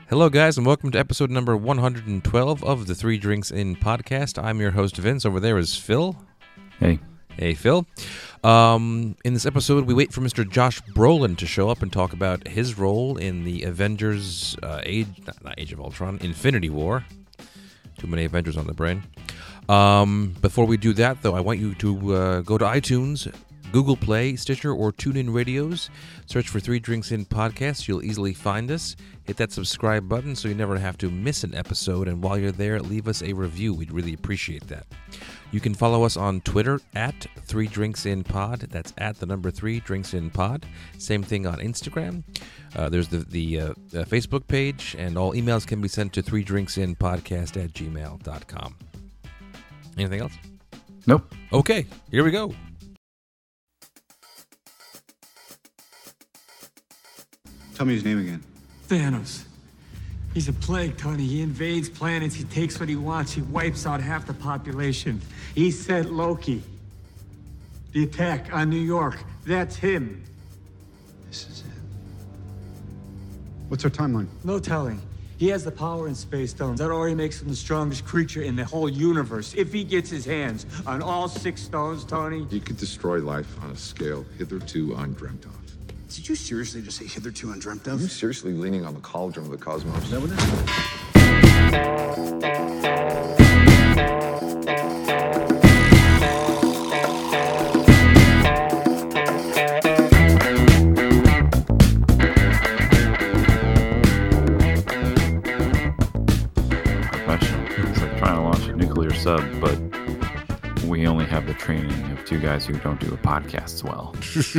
Hello, guys, and welcome to episode number 112 of the Three Drinks In podcast. I'm your host, Vince. Over there is Phil. Hey. Hey, Phil. In this episode, we wait for Mr. Josh Brolin to show up and talk about his role in the Avengers Age of Ultron, Infinity War. Too many Avengers on the brain. Before we do that, though, I want you to go to iTunes, Google Play, Stitcher, or TuneIn Radios. Search for Three Drinks In Podcast. You'll easily find us. Hit that subscribe button so you never have to miss an episode. And while you're there, leave us a review. We'd really appreciate that. You can follow us on Twitter at 3 Drinks In Pod. That's at the number 3 Drinks In Pod. Same thing on Instagram. There's the Facebook page, and all emails can be sent to 3drinksinpodcast@gmail.com. Anything else? Nope. Okay, here we go. Tell me his name again. Thanos. He's a plague, Tony. He invades planets, he takes what he wants, he wipes out half the population. He sent Loki. The attack on New York, that's him. This is it. What's our timeline? No telling. He has the power in space stones. That already makes him the strongest creature in the whole universe. If he gets his hands on all 6 stones, Tony. He could destroy life on a scale hitherto undreamt of. Did you seriously just say hitherto undreamt Are of? you seriously leaning on the cauldron of the cosmos? Is that what it Question. It's like trying to launch a nuclear sub, but we only have the training of 2 guys who don't do a podcast well.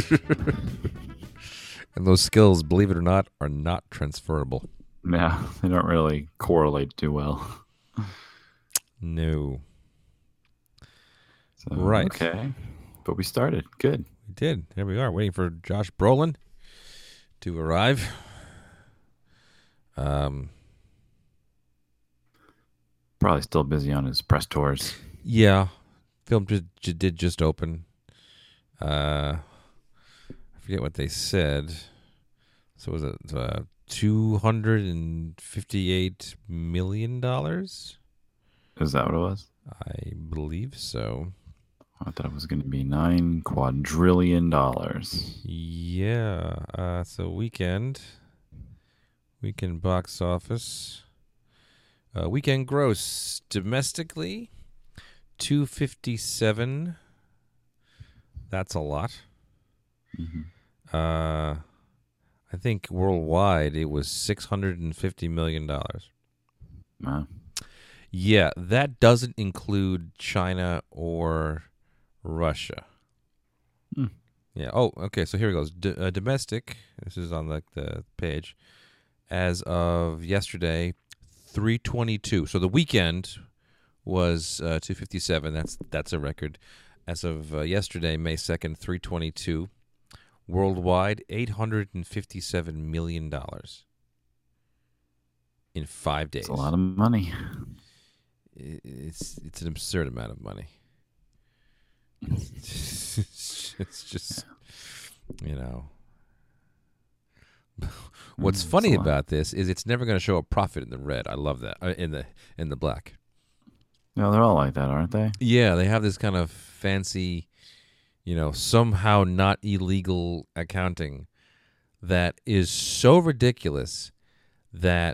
And those skills, believe it or not, are not transferable. Yeah, they don't really correlate too well. No. So, Right. Okay. But we started. Good. We did. Here we are, waiting for Josh Brolin to arrive. Probably still busy on his press tours. Yeah. Film did just open. I forget what they said. So was it $258 million? Is that what it was? I believe so. I thought it was going to be $9 quadrillion. Yeah. So weekend box office. Weekend gross domestically 257. That's a lot. Mm-hmm. I think worldwide it was $650 million. Wow. Yeah, that doesn't include China or Russia. Hmm. Yeah. Oh, okay. So here it goes. Domestic. This is on the page. As of yesterday, 322. So the weekend was 257. That's a record. As of yesterday, May 2nd, 322. Worldwide, $857 million in 5 days. It's a lot of money. It's an absurd amount of money. It's just, you know. What's funny about this is it's never going to show a profit in the red. I love that in the black. No, they're all like that, aren't they? Yeah, they have this kind of fancy, somehow not illegal accounting that is so ridiculous that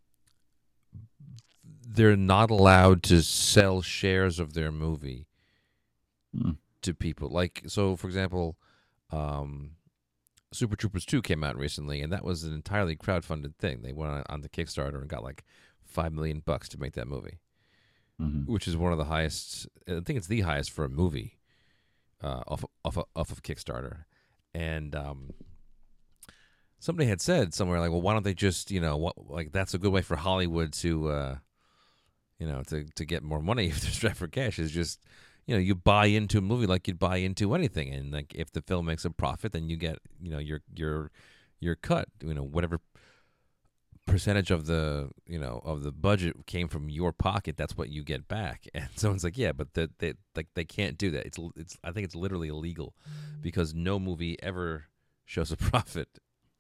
they're not allowed to sell shares of their movie to people. Like, so for example, Super Troopers 2 came out recently, and that was an entirely crowdfunded thing. They went on the Kickstarter and got like $5 million to make that movie, which is one of the highest. I think it's the highest for a movie off of Kickstarter. And somebody had said somewhere like, well, why don't they just, that's a good way for Hollywood to, to get more money if they're strapped for cash is just, you buy into a movie like you'd buy into anything, and like if the film makes a profit, then you get, your cut, whatever percentage of the, of the budget came from your pocket, that's what you get back. And someone's like, yeah, but they can't do that. It's I think it's literally illegal because no movie ever shows a profit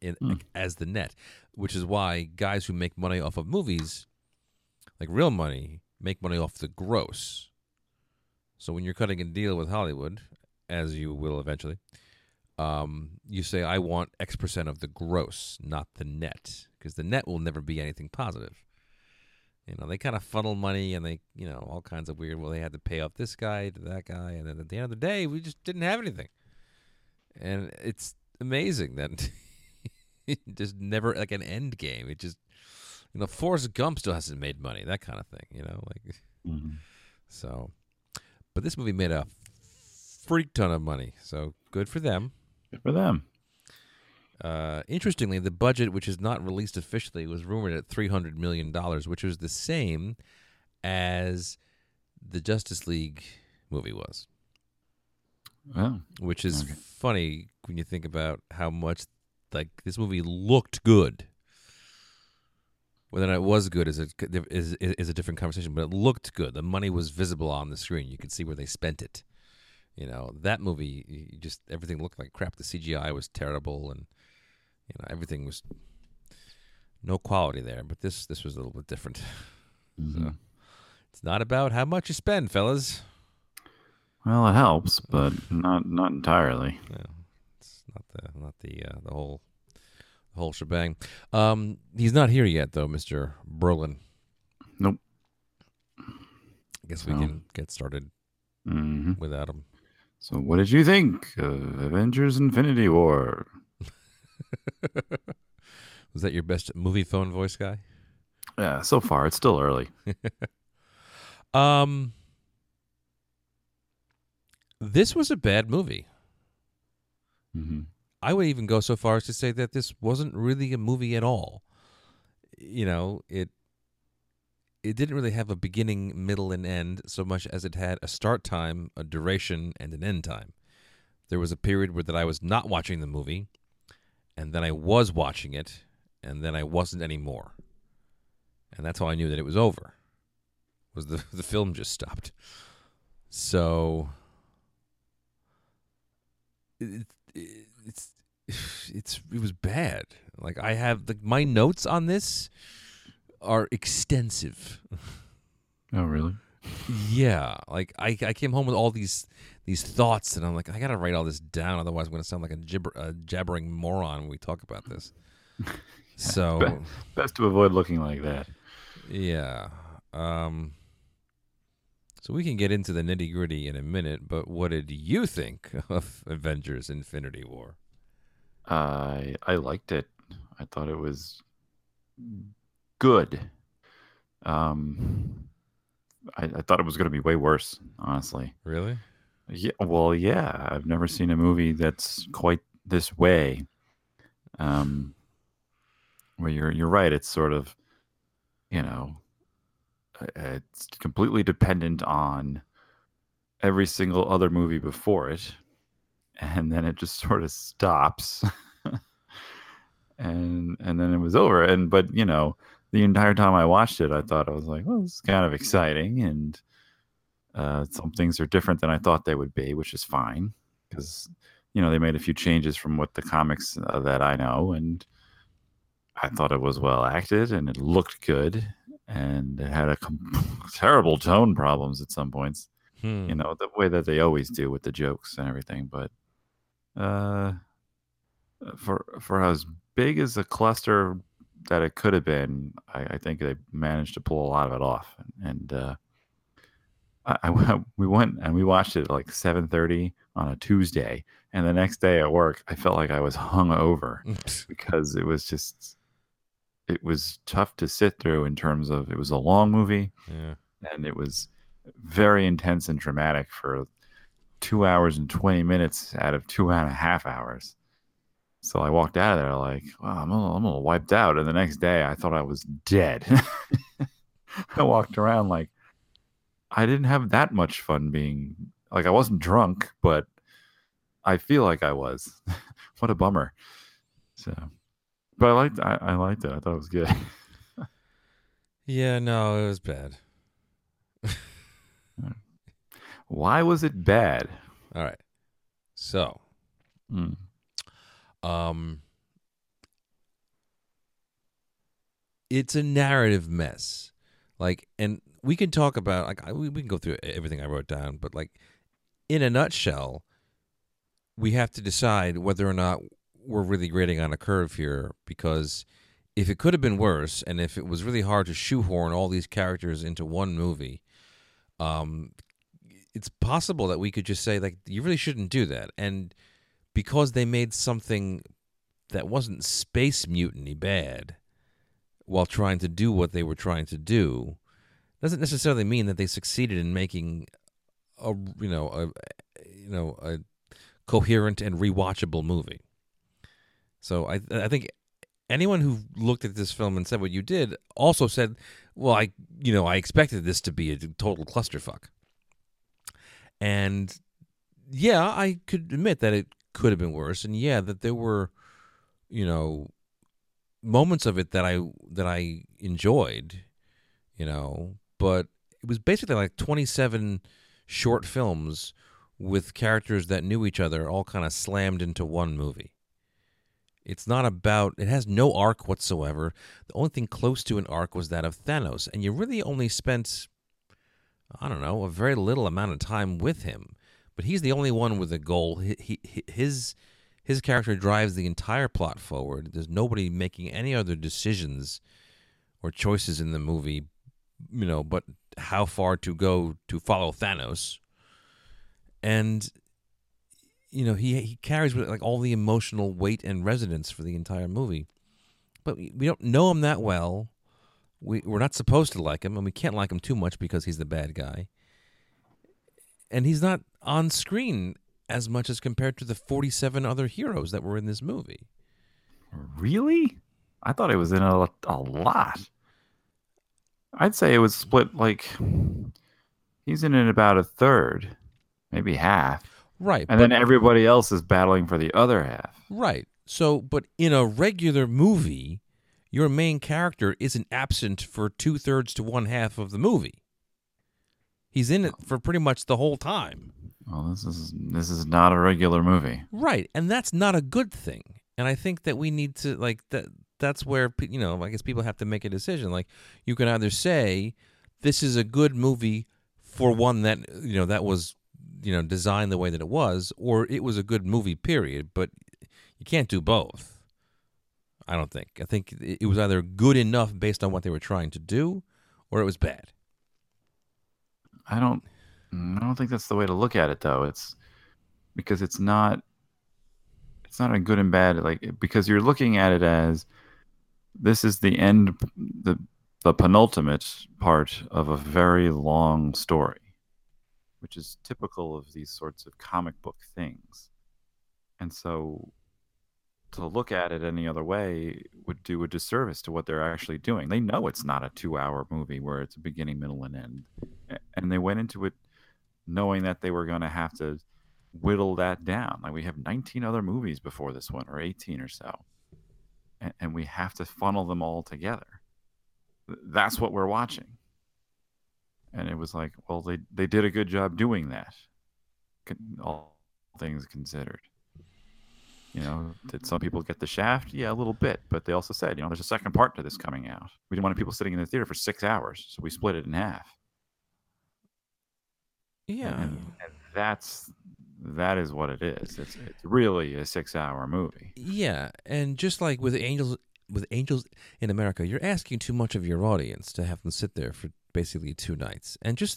as the net, which is why guys who make money off of movies, like real money, make money off the gross. So when you're cutting a deal with Hollywood, as you will eventually, you say, I want X percent of the gross, not the net, because the net will never be anything positive. They kind of funnel money and they, all kinds of weird, well, they had to pay off this guy to that guy. And then at the end of the day, we just didn't have anything. And it's amazing that it just never like an end game. It just, Forrest Gump still hasn't made money, that kind of thing, So, but this movie made a freak ton of money. So good for them. Good for them. Interestingly, the budget, which is not released officially, was rumored at $300 million, which was the same as the Justice League movie was. Oh, which is funny when you think about how much this movie looked good. Whether or not it was good is a different conversation, but it looked good. The money was visible on the screen. You could see where they spent it. That movie, everything looked like crap. The CGI was terrible, and everything was no quality there. But this was a little bit different. Mm-hmm. So it's not about how much you spend, fellas. Well, it helps, but not entirely. Yeah, it's not the whole shebang. He's not here yet, though, Mr. Brolin. Nope. I guess we can get started without him. So, what did you think of Avengers: Infinity War? Was that your best movie phone voice guy? Yeah, so far it's still early. This was a bad movie. Mm-hmm. I would even go so far as to say that this wasn't really a movie at all. It didn't really have a beginning, middle, and end so much as it had a start time, a duration, and an end time. There was a period that I was not watching the movie, and then I was watching it, and then I wasn't anymore. And that's how I knew that it was over. Was the film just stopped. So it was bad. Like, I have my notes on this are extensive. Oh, really? Yeah. Like, I came home with all these thoughts, and I'm like, I gotta write all this down, otherwise I'm gonna sound like a jabbering moron when we talk about this. So best to avoid looking like that. Yeah. So we can get into the nitty gritty in a minute, but what did you think of Avengers: Infinity War? I liked it. I thought it was good. I thought it was going to be way worse, honestly. Really? Yeah. Well, yeah. I've never seen a movie that's quite this way. Where you're right. It's sort of, it's completely dependent on every single other movie before it, and then it just sort of stops. and then it was over. But the entire time I watched it, I thought, I was like, well, this is kind of exciting, and some things are different than I thought they would be, which is fine, because they made a few changes from what the comics that I know, and I thought it was well acted, and it looked good, and it had terrible tone problems at some points. The way that they always do with the jokes and everything. But for as big as a cluster that it could have been, I think they managed to pull a lot of it off. And we went and we watched it at like 7:30 on a Tuesday, and the next day at work, I felt like I was hungover because it was tough to sit through in terms of, it was a long movie, and it was very intense and dramatic for 2 hours and 20 minutes out of 2.5 hours. So I walked out of there like, wow, I'm a little wiped out. And the next day I thought I was dead. I walked around like I didn't have that much fun being, like, I wasn't drunk, but I feel like I was. What a bummer. So, but I liked it. I thought it was good. Yeah, no, it was bad. Why was it bad? All right. So, it's a narrative mess. Like, and we can talk about, like, we can go through everything I wrote down, but, like, in a nutshell, we have to decide whether or not we're really grading on a curve here, because if it could have been worse, and if it was really hard to shoehorn all these characters into one movie, it's possible that we could just say, like, you really shouldn't do that. And because they made something that wasn't space mutiny bad while trying to do what they were trying to do, doesn't necessarily mean that they succeeded in making a coherent and rewatchable movie. So I think anyone who looked at this film and said what you did also said, well, I expected this to be a total clusterfuck. And yeah, I could admit that it could have been worse, and yeah, that there were, moments of it that I enjoyed, but it was basically like 27 short films with characters that knew each other all kind of slammed into one movie. It has no arc whatsoever. The only thing close to an arc was that of Thanos, and you really only spent, I don't know, a very little amount of time with him. But he's the only one with a goal. His character drives the entire plot forward. There's nobody making any other decisions or choices in the movie, but how far to go to follow Thanos. And he carries with it, like, all the emotional weight and resonance for the entire movie. But we don't know him that well. We're not supposed to like him, and we can't like him too much because he's the bad guy. And he's not on screen as much as compared to the 47 other heroes that were in this movie. Really? I thought it was in a lot. I'd say it was split, like, he's in it about a third, maybe half. Right. And then everybody else is battling for the other half. Right. So, but in a regular movie, your main character isn't absent for 2/3 to 1/2 of the movie. He's in it for pretty much the whole time. Well, this is not a regular movie. Right. And that's not a good thing. And I think that we need to, like, that's where, I guess people have to make a decision. Like, you can either say this is a good movie for one that, that was, designed the way that it was, or it was a good movie, period. But you can't do both. I don't think. I think it was either good enough based on what they were trying to do, or it was bad. I don't think that's the way to look at it, though. It's because it's not a good and bad, like, because you're looking at it as this is the end, the penultimate part of a very long story, which is typical of these sorts of comic book things. And so to look at it any other way would do a disservice to what they're actually doing. They know it's not a 2-hour movie where it's a beginning, middle, and end. And they went into it knowing that they were going to have to whittle that down. Like, we have 19 other movies before this one, or 18 or so. And we have to funnel them all together. That's what we're watching. And it was like, well, they did a good job doing that, all things considered. Did some people get the shaft? Yeah, a little bit. But they also said, there's a second part to this coming out. We didn't want people sitting in the theater for 6 hours, so we split it in half. Yeah. And that is what it is. It's really a 6-hour movie. Yeah, and just like with Angels in America, you're asking too much of your audience to have them sit there for basically 2 nights.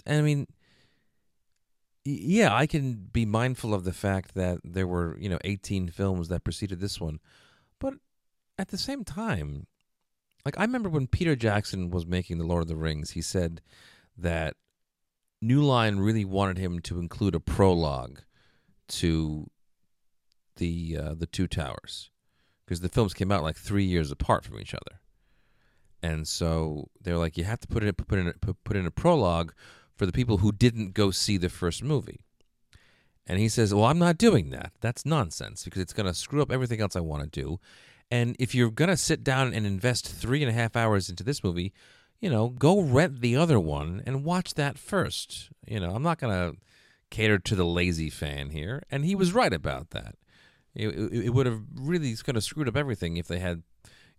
Yeah, I can be mindful of the fact that there were, 18 films that preceded this one. But at the same time, like, I remember when Peter Jackson was making The Lord of the Rings, he said that New Line really wanted him to include a prologue to the Two Towers, because the films came out like 3 years apart from each other. And so they're like, you have to put in a prologue for the people who didn't go see the first movie. And he says, well, I'm not doing that. That's nonsense, because it's going to screw up everything else I want to do. And if you're going to sit down and invest 3.5 hours into this movie, go rent the other one and watch that first. I'm not going to cater to the lazy fan here. And he was right about that. It would have really kind of screwed up everything if they had,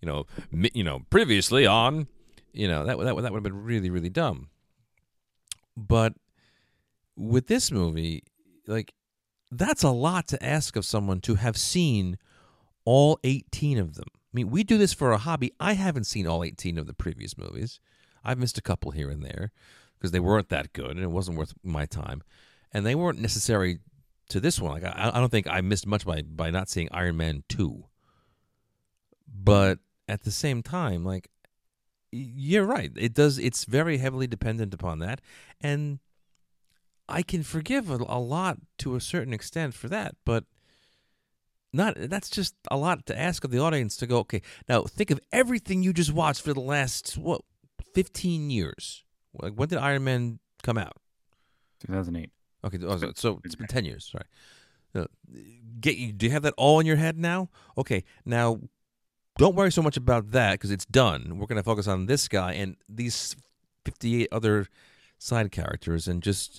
previously on, that would have been really, really dumb. But with this movie, like, that's a lot to ask of someone to have seen all 18 of them. I mean, we do this for a hobby. I haven't seen all 18 of the previous movies. I've missed a couple here and there because they weren't that good and it wasn't worth my time. And they weren't necessary to this one. Like, I don't think I missed much by not seeing Iron Man 2. But at the same time, like, you're right. It's very heavily dependent upon that. And I can forgive a lot to a certain extent for that, but that's just a lot to ask of the audience to go, okay, now think of everything you just watched for the last, 15 years. Like, when did Iron Man come out? 2008. Okay, so it's been 10 years. Sorry. Do you have that all in your head now? Okay, now don't worry so much about that because it's done. We're going to focus on this guy and these 58 other side characters and just...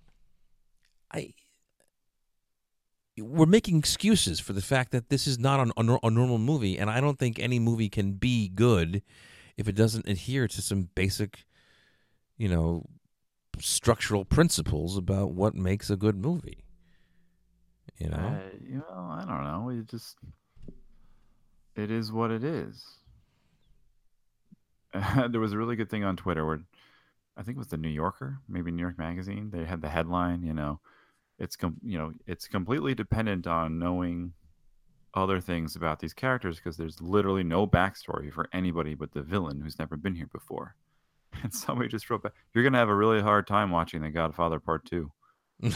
We're making excuses for the fact that this is not a normal movie, and I don't think any movie can be good if it doesn't adhere to some basic, structural principles about what makes a good movie. I don't know. It is what it is. There was a really good thing on Twitter where I think it was the New Yorker, maybe New York Magazine. They had the headline, it's completely dependent on knowing other things about these characters because there's literally no backstory for anybody but the villain who's never been here before. And somebody just wrote back, you're going to have a really hard time watching The Godfather Part 2. And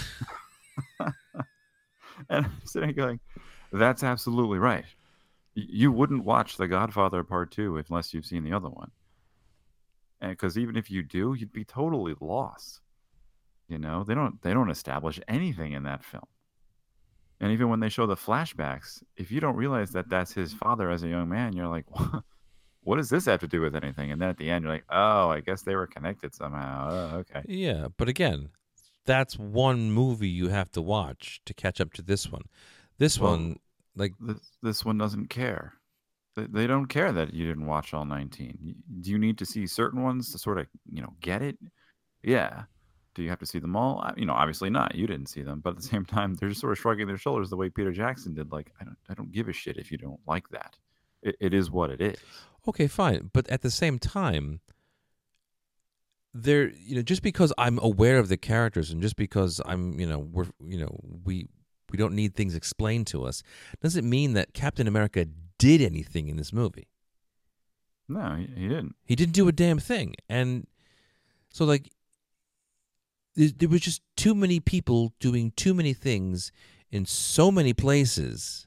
I'm sitting going, that's absolutely right. You wouldn't watch The Godfather Part 2 unless you've seen the other one. And because even if you do, you'd be totally lost. They don't establish anything in that film. And even when they show the flashbacks, if you don't realize that that's his father as a young man, you're like, what does this have to do with anything? And then at the end, you're like, oh, I guess they were connected somehow. Oh, okay. Yeah, but again, that's one movie you have to watch to catch up to this one. This one doesn't care. They don't care that you didn't watch all 19. Do you need to see certain ones to sort of, get it? Yeah. Do you have to see them all? Obviously not. You didn't see them, but at the same time, they're just sort of shrugging their shoulders the way Peter Jackson did. Like, I don't give a shit if you don't like that. It is what it is. Okay, fine, but at the same time, just because I'm aware of the characters and just because we don't need things explained to us, doesn't mean that Captain America did anything in this movie. No, he didn't. He didn't do a damn thing, and so like. There was just too many people doing too many things in so many places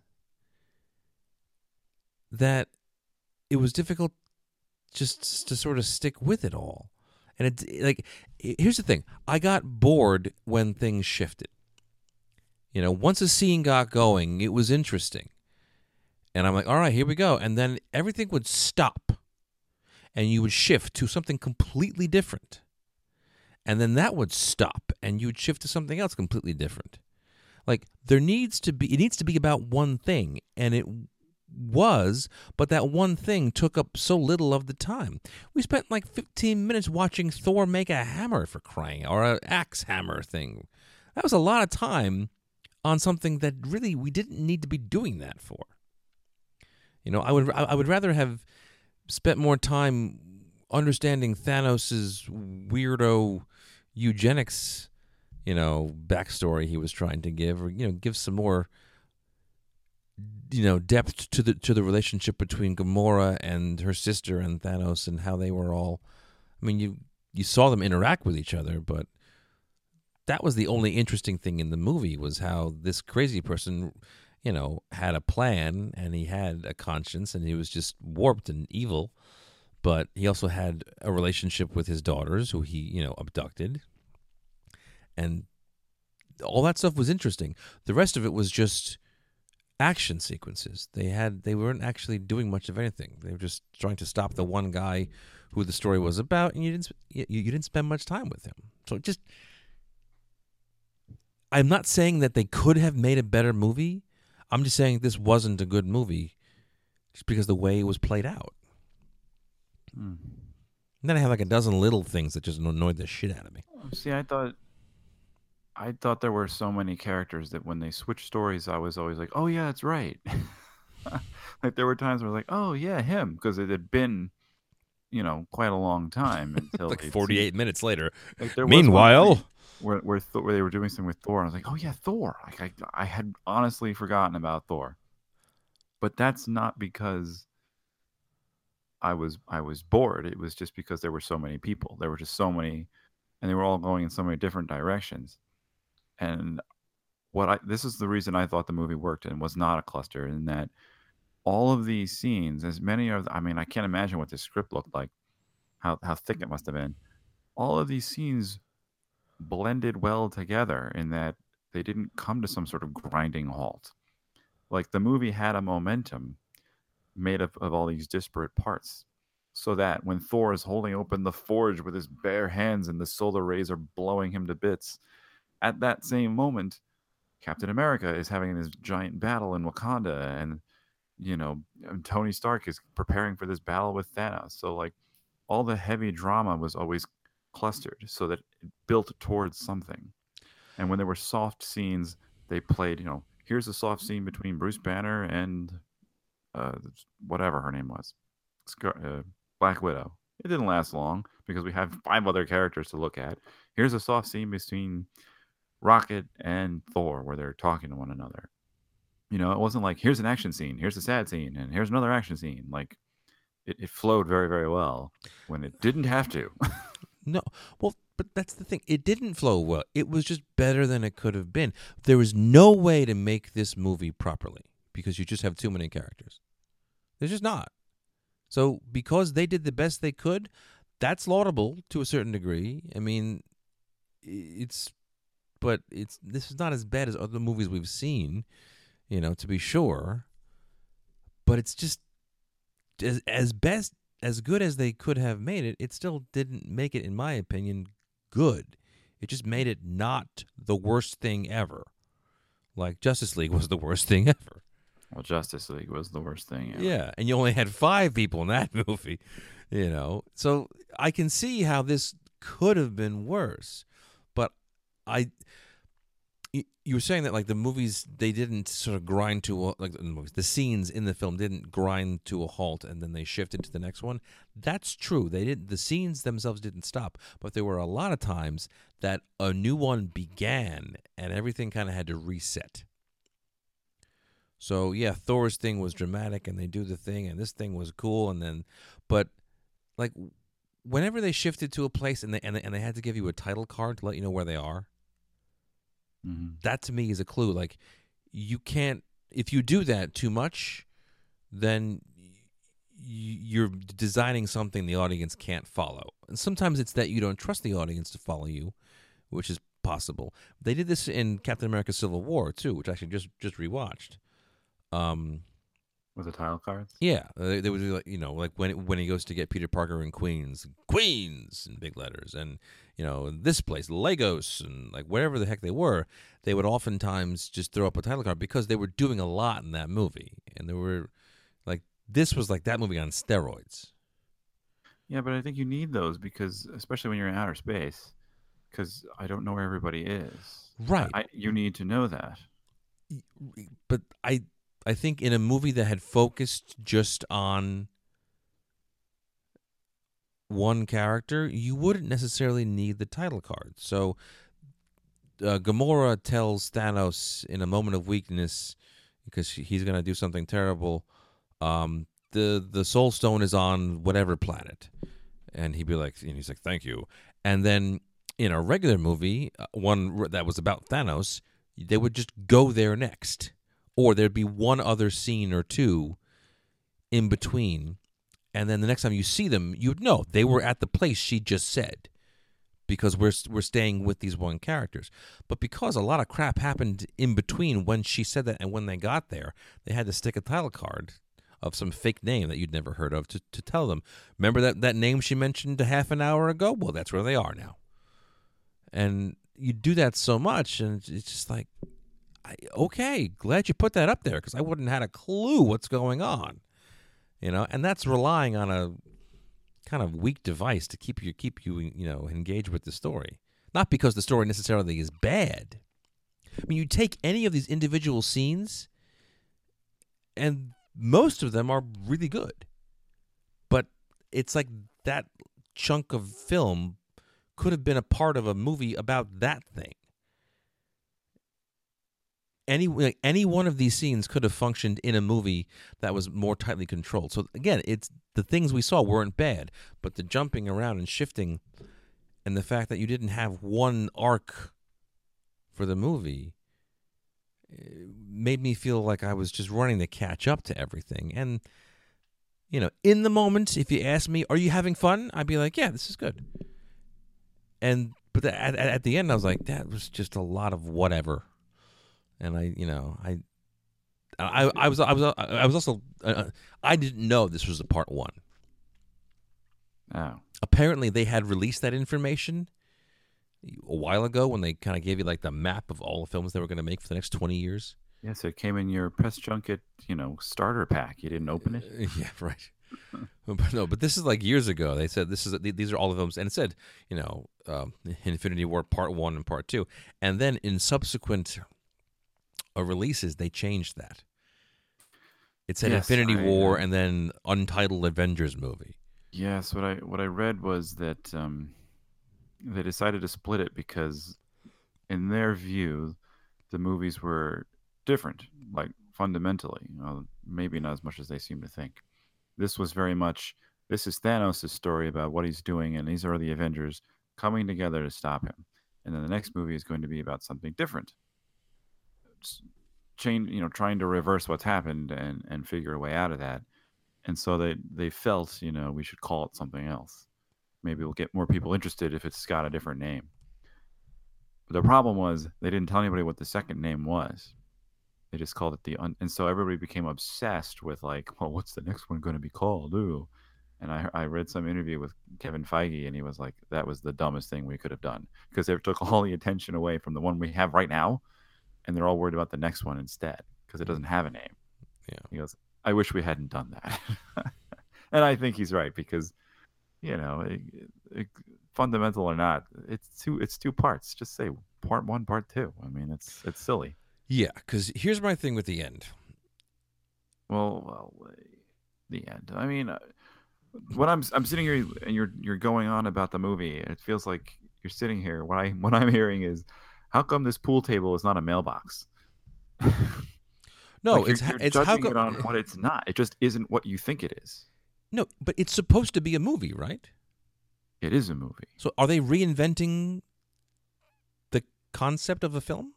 that it was difficult just to sort of stick with it all. And here's the thing. I got bored when things shifted. Once a scene got going, it was interesting. And I'm like, all right, here we go. And then everything would stop and you would shift to something completely different. And then that would stop, and you would shift to something else completely different. Like, it needs to be about one thing, and it was, but that one thing took up so little of the time. We spent like 15 minutes watching Thor make a hammer, for crying, or an axe hammer thing. That was a lot of time on something that really we didn't need to be doing that for. I would rather have spent more time understanding Thanos' weirdo eugenics, backstory he was trying to give, or give some more, depth to the relationship between Gamora and her sister and Thanos and how they were all. I mean, you saw them interact with each other, but that was the only interesting thing in the movie was how this crazy person, had a plan and he had a conscience and he was just warped and evil. But he also had a relationship with his daughters, who he, abducted. And all that stuff was interesting. The rest of it was just action sequences. They weren't actually doing much of anything. They were just trying to stop the one guy who the story was about, and you didn't spend much time with him. So I'm not saying that they could have made a better movie. I'm just saying this wasn't a good movie just because of the way it was played out. And then I have like a dozen little things that just annoyed the shit out of me. See, I thought there were so many characters that when they switched stories, I was always like, "Oh yeah, that's right." Like there were times where I was like, "Oh yeah, him," because it had been, quite a long time until Like they'd 48 minutes later. Like there was Meanwhile, one where they were doing something with Thor, and I was like, "Oh yeah, Thor!" Like I had honestly forgotten about Thor, but that's not because I was bored. It was just because there were so many people. There were just so many, and they were all going in so many different directions. And this is the reason I thought the movie worked and was not a cluster, in that all of these scenes, as many of, I mean, I can't imagine what this script looked like, how thick it must have been. All of these scenes blended well together in that they didn't come to some sort of grinding halt. Like the movie had a momentum made up of all these disparate parts, so that when Thor is holding open the forge with his bare hands and the solar rays are blowing him to bits, at that same moment, Captain America is having this giant battle in Wakanda, and Tony Stark is preparing for this battle with Thanos. So like all the heavy drama was always clustered so that it built towards something. And when there were soft scenes, they played, here's a soft scene between Bruce Banner and whatever her name was, Black Widow. It didn't last long because we have 5 other characters to look at. Here's a soft scene between Rocket and Thor where they're talking to one another. It wasn't like, here's an action scene, here's a sad scene, and here's another action scene. Like, it flowed very, very well when it didn't have to. no. Well, but that's the thing. It didn't flow well. It was just better than it could have been. There was no way to make this movie properly because you just have too many characters. There's just not. So because they did the best they could, that's laudable to a certain degree. I mean, this is not as bad as other movies we've seen, to be sure. But it's just as good as they could have made it, it still didn't make it, in my opinion, good. It just made it not the worst thing ever. Like Justice League was the worst thing ever. Well, Justice League was the worst thing ever. Yeah, and you only had 5 people in that movie, So I can see how this could have been worse. But you were saying that like the movies, they didn't sort of grind to the scenes in the film didn't grind to a halt and then they shifted to the next one. That's true. The scenes themselves didn't stop, but there were a lot of times that a new one began and everything kind of had to reset. So yeah, Thor's thing was dramatic and they do the thing and this thing was cool but like whenever they shifted to a place and they had to give you a title card to let you know where they are. Mm-hmm. That to me is a clue. Like you can't, if you do that too much, then you're designing something the audience can't follow. And sometimes it's that you don't trust the audience to follow you, which is possible. They did this in Captain America: Civil War too, which I actually just rewatched. With the title cards? Yeah, they would do like when he goes to get Peter Parker in Queens in big letters, and this place Lagos and like wherever the heck they were, they would oftentimes just throw up a title card because they were doing a lot in that movie, and they were like this was like that movie on steroids. Yeah, but I think you need those because especially when you're in outer space, because I don't know where everybody is. Right. You need to know that. But I think in a movie that had focused just on one character, you wouldn't necessarily need the title card. So Gamora tells Thanos in a moment of weakness, because he's going to do something terrible, the Soul Stone is on whatever planet. And he's like, thank you. And then in a regular movie, one that was about Thanos, they would just go there next. Or there'd be one other scene or two in between, and then the next time you see them, you'd know they were at the place she just said, because we're staying with these one characters. But because a lot of crap happened in between when she said that and when they got there, they had to stick a title card of some fake name that you'd never heard of to tell them, remember that name she mentioned a half an hour ago? Well, that's where they are now. And you do that so much, and it's just like, okay, glad you put that up there because I wouldn't have had a clue what's going on, and that's relying on a kind of weak device to keep you engaged with the story. Not because the story necessarily is bad. I mean, you take any of these individual scenes, and most of them are really good. But it's like that chunk of film could have been a part of a movie about that thing. Any one of these scenes could have functioned in a movie that was more tightly controlled. So again, it's the things we saw weren't bad, but the jumping around and shifting, and the fact that you didn't have one arc for the movie made me feel like I was just running to catch up to everything. And in the moment, if you ask me, "Are you having fun?" I'd be like, "Yeah, this is good." But at the end, I was like, "That was just a lot of whatever." And I was also I didn't know this was a part one. Oh. Apparently, they had released that information a while ago when they kind of gave you like the map of all the films they were going to make for the next 20 years. Yeah, so it came in your press junket, starter pack. You didn't open it? Yeah, right. But this is like years ago. They said these are all the films, and it said Infinity War Part 1 and Part 2, and then in subsequent releases they changed that. It said Infinity War and then Untitled Avengers movie. Yes, what I read was that they decided to split it because, in their view, the movies were different, like fundamentally. Maybe not as much as they seem to think. This was very much, this is Thanos' story about what he's doing, and these are the Avengers coming together to stop him. And then the next movie is going to be about something different. Trying to reverse what's happened and figure a way out of that. And so they felt, we should call it something else. Maybe we'll get more people interested if it's got a different name. But the problem was they didn't tell anybody what the second name was. They just called it and so everybody became obsessed with like, well, what's the next one going to be called? Ooh. And I read some interview with Kevin Feige, and he was like, that was the dumbest thing we could have done, because they took all the attention away from the one we have right now, and they're all worried about the next one instead because it doesn't have a name. Yeah. He goes, I wish we hadn't done that. And I think he's right, because fundamental or not, it's two parts. Just say part 1, part 2. I mean, it's silly. Yeah, because here's my thing with the end. Well, the end. I mean, when I'm sitting here and you're going on about the movie, it feels like you're sitting here. What I'm hearing is, how come this pool table is not a mailbox? No, like it's judging how come it on what it's not. It just isn't what you think it is. No, but it's supposed to be a movie, right? It is a movie. So are they reinventing the concept of a film?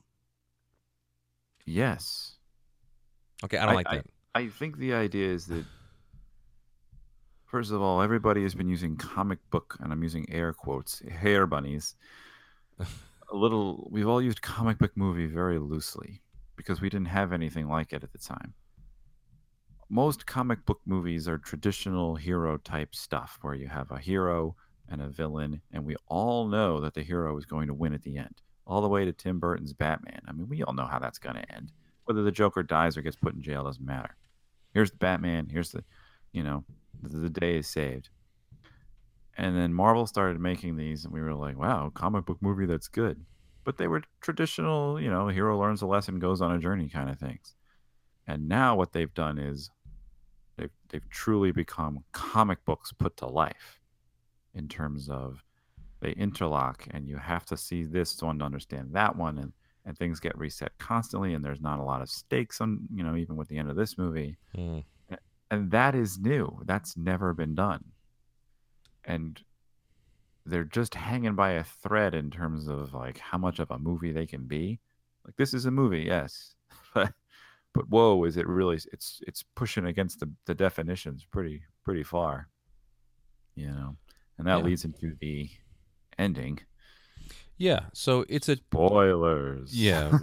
Yes. Okay, I don't like that. I think the idea is that, first of all, everybody has been using comic book, and I'm using air quotes, hair bunnies. We've all used comic book movie very loosely because we didn't have anything like it at the time. Most comic book movies are traditional hero type stuff where you have a hero and a villain, and we all know that the hero is going to win at the end. All the way to Tim Burton's Batman. I mean, we all know how that's going to end. Whether the Joker dies or gets put in jail doesn't matter. Here's the Batman. Here's the day is saved. And then Marvel started making these, and we were like, wow, comic book movie that's good. But they were traditional, hero learns a lesson, goes on a journey kind of things. And now what they've done is they've truly become comic books put to life, in terms of they interlock, and you have to see this one to understand that one, and things get reset constantly, and there's not a lot of stakes on, even with the end of this movie. And that is new. That's never been done. And they're just hanging by a thread in terms of like how much of a movie they can be. Like, this is a movie, yes, but whoa, is it really? It's pushing against the definitions pretty far, and that leads into the ending. Yeah, so it's a spoilers. Yeah,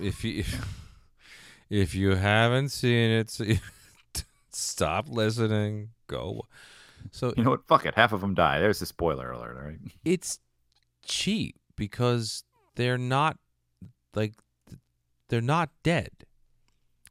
if you haven't seen it, stop listening. Go. So you know what? Fuck it. Half of them die. There's a spoiler alert. All right. It's cheap because they're not dead.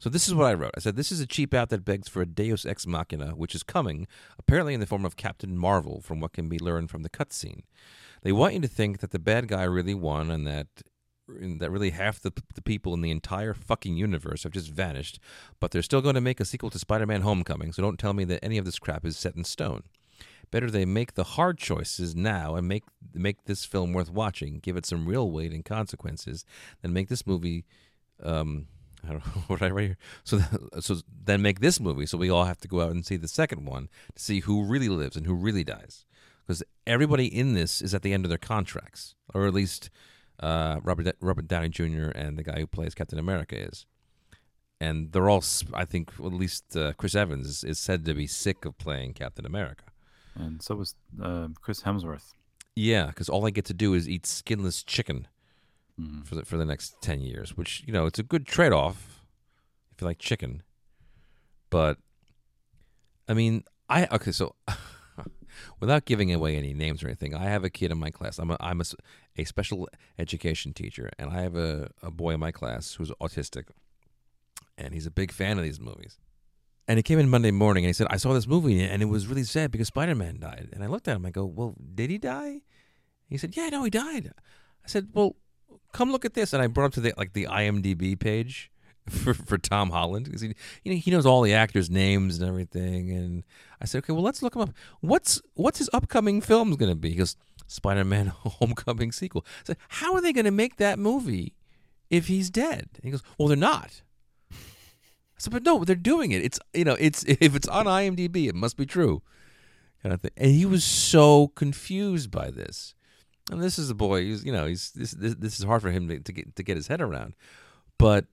So this is what I wrote. I said, this is a cheap out that begs for a deus ex machina, which is coming, apparently in the form of Captain Marvel, from what can be learned from the cutscene. They want you to think that the bad guy really won and that really half the people in the entire fucking universe have just vanished, but they're still going to make a sequel to Spider-Man Homecoming, so don't tell me that any of this crap is set in stone. Better they make the hard choices now and make this film worth watching, give it some real weight and consequences, than make this movie... I don't know what I write here. So then make this movie so we all have to go out and see the second one to see who really lives and who really dies. Because everybody in this is at the end of their contracts, or at least Robert Downey Jr. and the guy who plays Captain America is. And they're all, I think, at least Chris Evans is said to be sick of playing Captain America. And so was Chris Hemsworth. Yeah, because all I get to do is eat skinless chicken. For the next 10 years, which, it's a good trade-off if you like chicken. But, I mean, so without giving away any names or anything, I have a kid in my class. I'm a special education teacher, and I have a boy in my class who's autistic, and he's a big fan of these movies. And he came in Monday morning, and he said, I saw this movie, and it was really sad because Spider-Man died. And I looked at him, I go, well, did he die? He said, yeah, no, he died. I said, well, come look at this. And I brought up to the IMDb page for Tom Holland, because he knows all the actors' names and everything. And I said, okay, well, let's look him up. What's his upcoming film going to be? He goes, Spider-Man Homecoming sequel. I said, how are they going to make that movie if he's dead? And he goes, well, they're not. I said, but no, they're doing it. It's if it's on IMDb, it must be true, kind of thing. And he was so confused by this. And this is a boy. This is hard for him to get his head around. But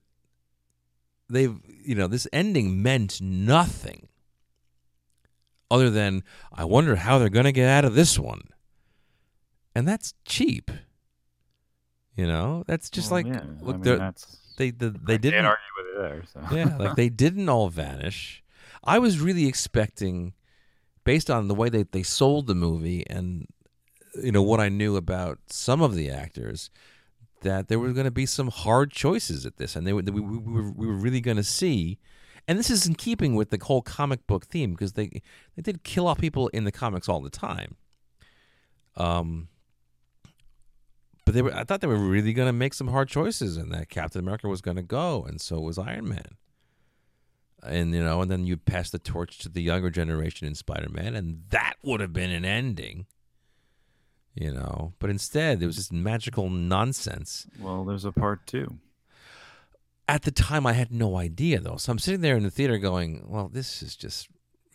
this ending meant nothing other than, I wonder how they're going to get out of this one. And that's cheap. That's just look, they didn't argue with it there. So. Yeah, they didn't all vanish. I was really expecting, based on the way they sold the movie and what I knew about some of the actors, that there were going to be some hard choices at this, and we were really going to see. And this is in keeping with the whole comic book theme, because they did kill off people in the comics all the time. But I thought they were really going to make some hard choices, and that Captain America was going to go, and so was Iron Man. And and then you pass the torch to the younger generation in Spider-Man, and that would have been an ending. But instead, it was just magical nonsense. Well, there's a part 2. At the time, I had no idea, though. So I'm sitting there in the theater going, well, this is just,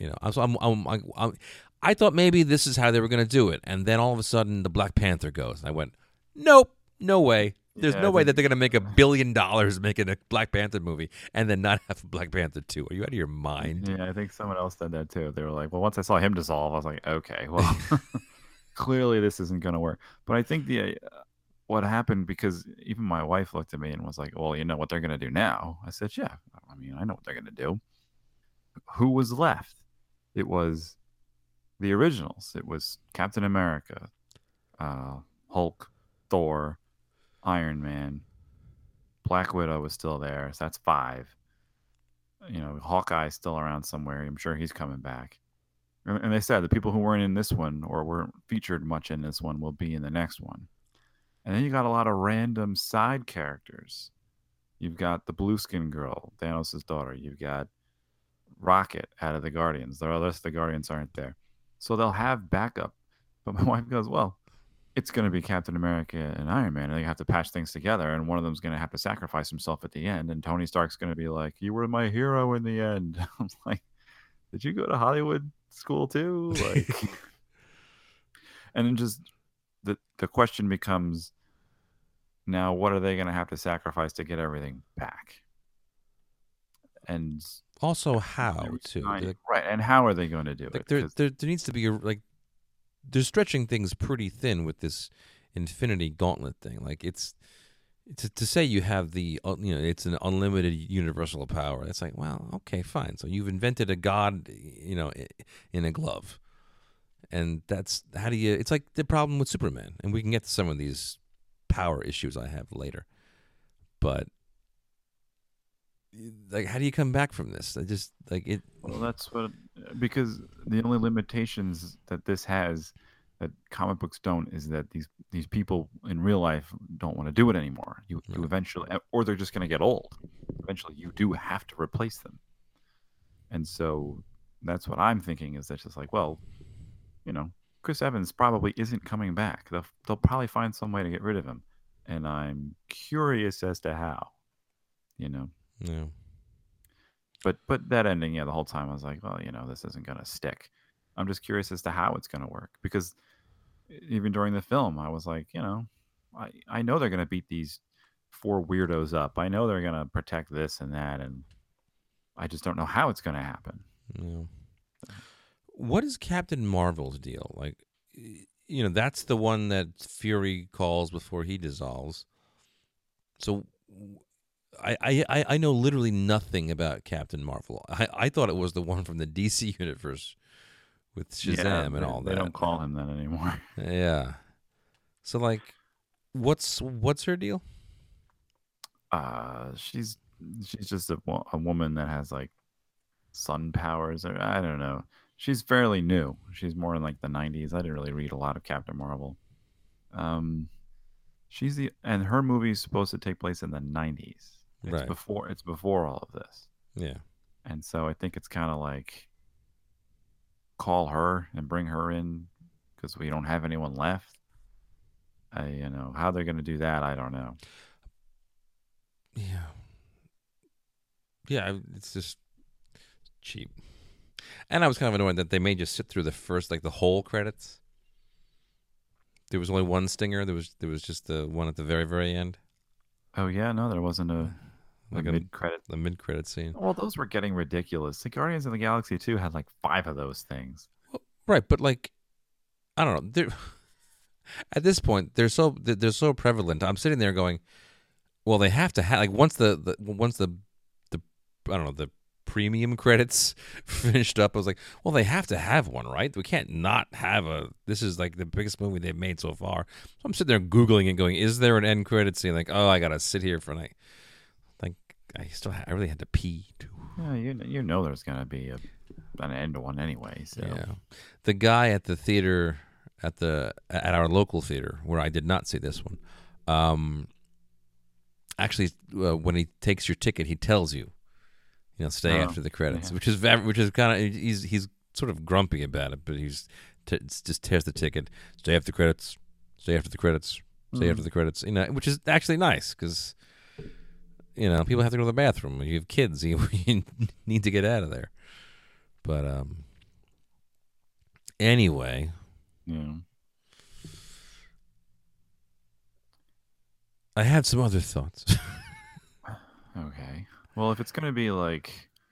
I thought maybe this is how they were going to do it. And then all of a sudden, the Black Panther goes. And I went, nope, no way. There's no way that they're going to make $1 billion making a Black Panther movie and then not have a Black Panther 2. Are you out of your mind? Yeah, I think someone else said that, too. They were like, well, once I saw him dissolve, I was like, okay, well... Clearly, this isn't going to work. But I think what happened, because even my wife looked at me and was like, well, you know what they're going to do now? I said, yeah, I know what they're going to do. Who was left? It was the originals. It was Captain America, Hulk, Thor, Iron Man, Black Widow was still there. So that's 5. Hawkeye's still around somewhere. I'm sure he's coming back. And they said the people who weren't in this one or weren't featured much in this one will be in the next one. And then you got a lot of random side characters. You've got the blue skin girl, Thanos' daughter. You've got Rocket out of the Guardians. The rest of the Guardians aren't there. So they'll have backup. But my wife goes, well, it's going to be Captain America and Iron Man. And they have to patch things together. And one of them's going to have to sacrifice himself at the end. And Tony Stark's going to be like, you were my hero in the end. I'm like, did you go to Hollywood school too? Like, and then just the question becomes, now what are they going to have to sacrifice to get everything back? And also how too, right? And how are they going to do it? There needs to be they're stretching things pretty thin with this Infinity Gauntlet thing. Like it's to say you have it's an unlimited universal power. It's like, well, okay, fine. So you've invented a god, in a glove, and that's how do you? It's like the problem with Superman, and we can get to some of these power issues I have later. But like, how do you come back from this? I just like it. Well, that's what, because the only limitations that this has that comic books don't is that these people in real life don't want to do it anymore. You eventually, or they're just going to get old. Eventually, you do have to replace them. And so that's what I'm thinking, is that just like, well, Chris Evans probably isn't coming back. They'll probably find some way to get rid of him, and I'm curious as to how. Yeah. But that ending, the whole time I was like, well, this isn't gonna stick. I'm just curious as to how it's gonna work, because even during the film, I was like, I know they're gonna beat these four weirdos up. I know they're gonna protect this and that, and I just don't know how it's gonna happen. Yeah. What is Captain Marvel's deal? Like, that's the one that Fury calls before he dissolves. So I know literally nothing about Captain Marvel. I thought it was the one from the DC universe with Shazam and all that. They don't call him that anymore. Yeah. So, like, what's her deal? She's just a woman that has like sun powers, or I don't know. She's fairly new. She's more in like the 90s. I didn't really read a lot of Captain Marvel. And her movie is supposed to take place in the 90s. Right. It's before all of this. Yeah. And so I think it's kind of like, call her and bring her in because we don't have anyone left. How they're going to do that, I don't know. Yeah. Yeah, it's just cheap. And I was kind of annoyed that they may just sit through the first, like, the whole credits. There was only one stinger. There was just the one at the very, very end. Oh yeah, no, there wasn't a mid-credit. The mid-credit scene. Well, those were getting ridiculous. The Guardians of the Galaxy 2 had like 5 of those things. Right, but like, I don't know. At this point, they're so prevalent. I'm sitting there going, well, they have to have, like, once the I don't know, the premium credits finished up, I was like, well, they have to have one, right? We can't not have this is like the biggest movie they've made so far. So I'm sitting there Googling and going, is there an end credit scene? Like, oh, I got to sit here for like I really had to pee too. Yeah, there's going to be an end one anyway. So. Yeah. The guy at the theater, at our local theater, where I did not see this one, actually, when he takes your ticket, he tells you, stay after the credits, which is kind of, he's sort of grumpy about it, but he's just tears the ticket, stay after the credits, stay after the credits, stay after the credits, which is actually nice because, people have to go to the bathroom. You have kids, you need to get out of there. But anyway, yeah. I had some other thoughts. Okay. Well, if it's going to be like,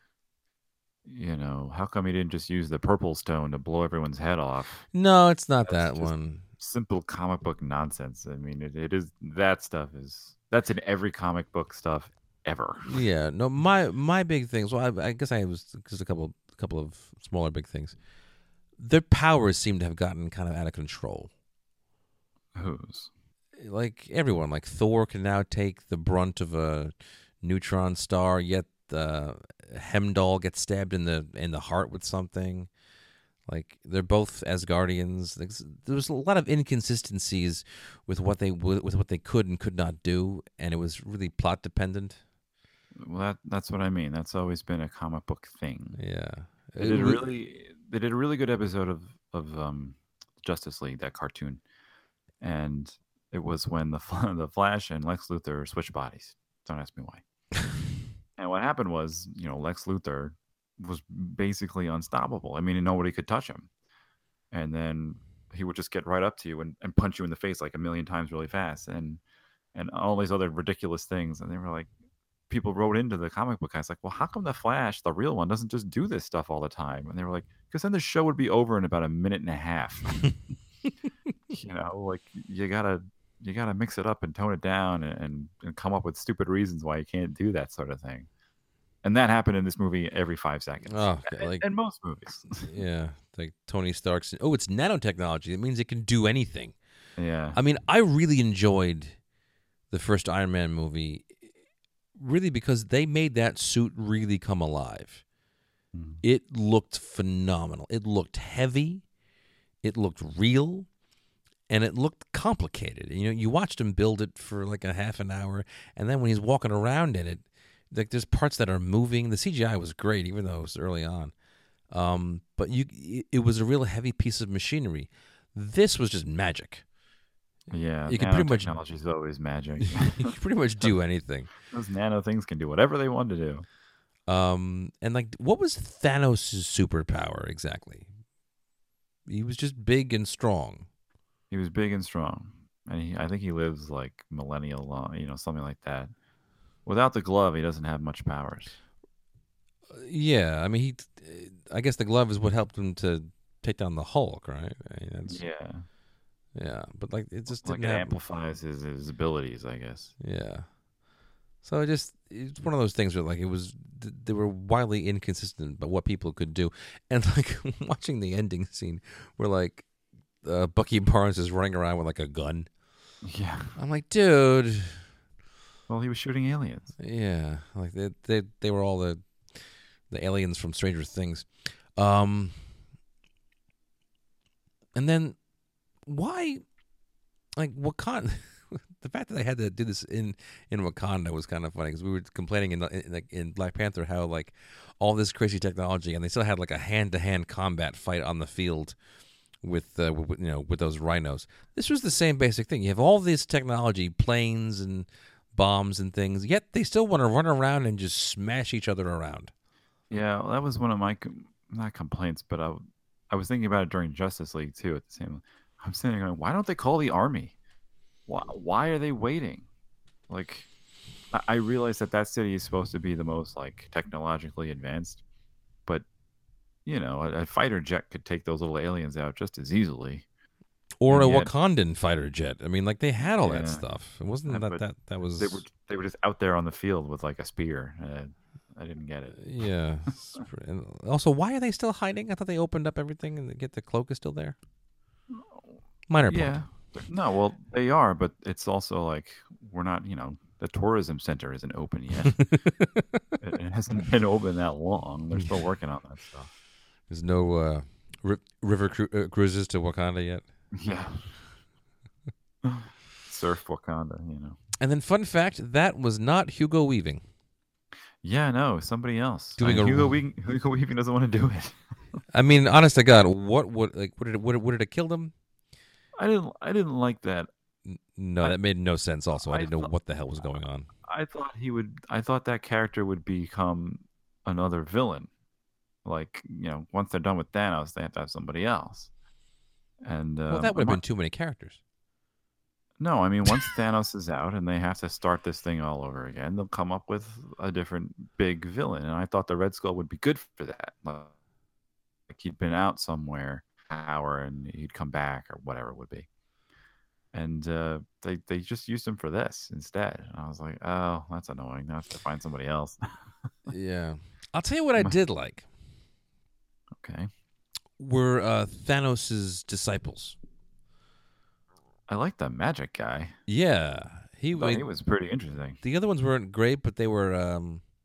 how come he didn't just use the purple stone to blow everyone's head off? No, it's not that one. Simple comic book nonsense. I mean, it is, that's in every comic book stuff ever. Yeah. No, my big things. Well, I guess I was just a couple of smaller big things. Their powers seem to have gotten kind of out of control. Whose? Like everyone, like Thor can now take the brunt of a neutron star, yet Heimdall gets stabbed in the heart with something. Like, they're both Asgardians. There was a lot of inconsistencies with what they could and could not do, and it was really plot dependent. Well, that's what I mean. That's always been a comic book thing. Yeah, they did a really good episode of Justice League, that cartoon, and it was when the Flash and Lex Luthor switched bodies. Don't ask me why. And what happened was, Lex Luthor was basically unstoppable. I mean, nobody could touch him. And then he would just get right up to you and punch you in the face like a million times really fast, and all these other ridiculous things. And they were like, people wrote into the comic book guys like, well, how come the Flash, the real one, doesn't just do this stuff all the time? And they were like, because then the show would be over in about a minute and a half. Like, you gotta mix it up and tone it down and come up with stupid reasons why you can't do that sort of thing. And that happened in this movie every 5 seconds. Oh, like in most movies. Yeah, like Tony Stark's. Oh, it's nanotechnology. It means it can do anything. Yeah. I mean, I really enjoyed the first Iron Man movie, really because they made that suit really come alive. Mm. It looked phenomenal. It looked heavy. It looked real. And it looked complicated. You know, you watched him build it for like a half an hour, and then when he's walking around in it, like there's parts that are moving. The CGI was great, even though it was early on. But it was a real heavy piece of machinery. This was just magic. Yeah, You can pretty much technology is always magic. you can pretty much do anything. Those nano things can do whatever they want to do. And like, what was Thanos' superpower exactly? He was just big and strong. He was big and strong, and I think he lives like millennial long, something like that. Without the glove, he doesn't have much powers. Yeah, I mean, I guess the glove is what helped him to take down the Hulk, right? I mean, yeah, but like it just Like didn't it have. amplifies his abilities, I guess. Yeah, so it's one of those things where like they were wildly inconsistent about what people could do, and like watching the ending scene where like Bucky Barnes is running around with like a gun. Yeah. I'm like, dude. Well, he was shooting aliens. Yeah, like they were all the aliens from Stranger Things. And then why, like Wakanda? The fact that they had to do this in Wakanda was kind of funny because we were complaining in Black Panther how like all this crazy technology and they still had like a hand-to-hand combat fight on the field with those rhinos. This was the same basic thing. You have all this technology, planes and bombs and things, yet they still want to run around and just smash each other around. Yeah, well, that was one of my not complaints, but I was thinking about it during Justice League too. At the same, I'm sitting there going, why don't they call the army? Why are they waiting? Like, I realize that city is supposed to be the most like technologically advanced, but a fighter jet could take those little aliens out just as easily. Or And a yet- Wakandan fighter jet. I mean, like they had all that Yeah. stuff. It wasn't But that was. They were just out there on the field with like a spear. I didn't get it. Yeah. And also, why are they still hiding? I thought they opened up everything and the cloak is still there. Minor point. Yeah. No, well, they are, but it's also like we're not, the tourism center isn't open yet. It hasn't been open that long. They're still working on that stuff. There's no river cruises to Wakanda yet. Yeah. Surf Wakanda, And then, fun fact, that was not Hugo Weaving. Yeah, no, somebody else. Doing a- Hugo Weaving doesn't want to do it. I mean, honest to God, what did it kill them? I didn't like that. No, that made no sense. Also, I I didn't know thought- what the hell was going on. I thought that character would become another villain. Like, once they're done with Thanos, they have to have somebody else. And Well, that would have been too many characters. No, I mean, once Thanos is out and they have to start this thing all over again, they'll come up with a different big villain. And I thought the Red Skull would be good for that. Like he'd been out somewhere, hour, and he'd come back or whatever it would be. And they just used him for this instead. And I was like, oh, that's annoying. Now I have to find somebody else. Yeah. I'll tell you what I did like Okay. were Thanos' disciples. I like the magic guy. Yeah. He was pretty interesting. The other ones weren't great, but they were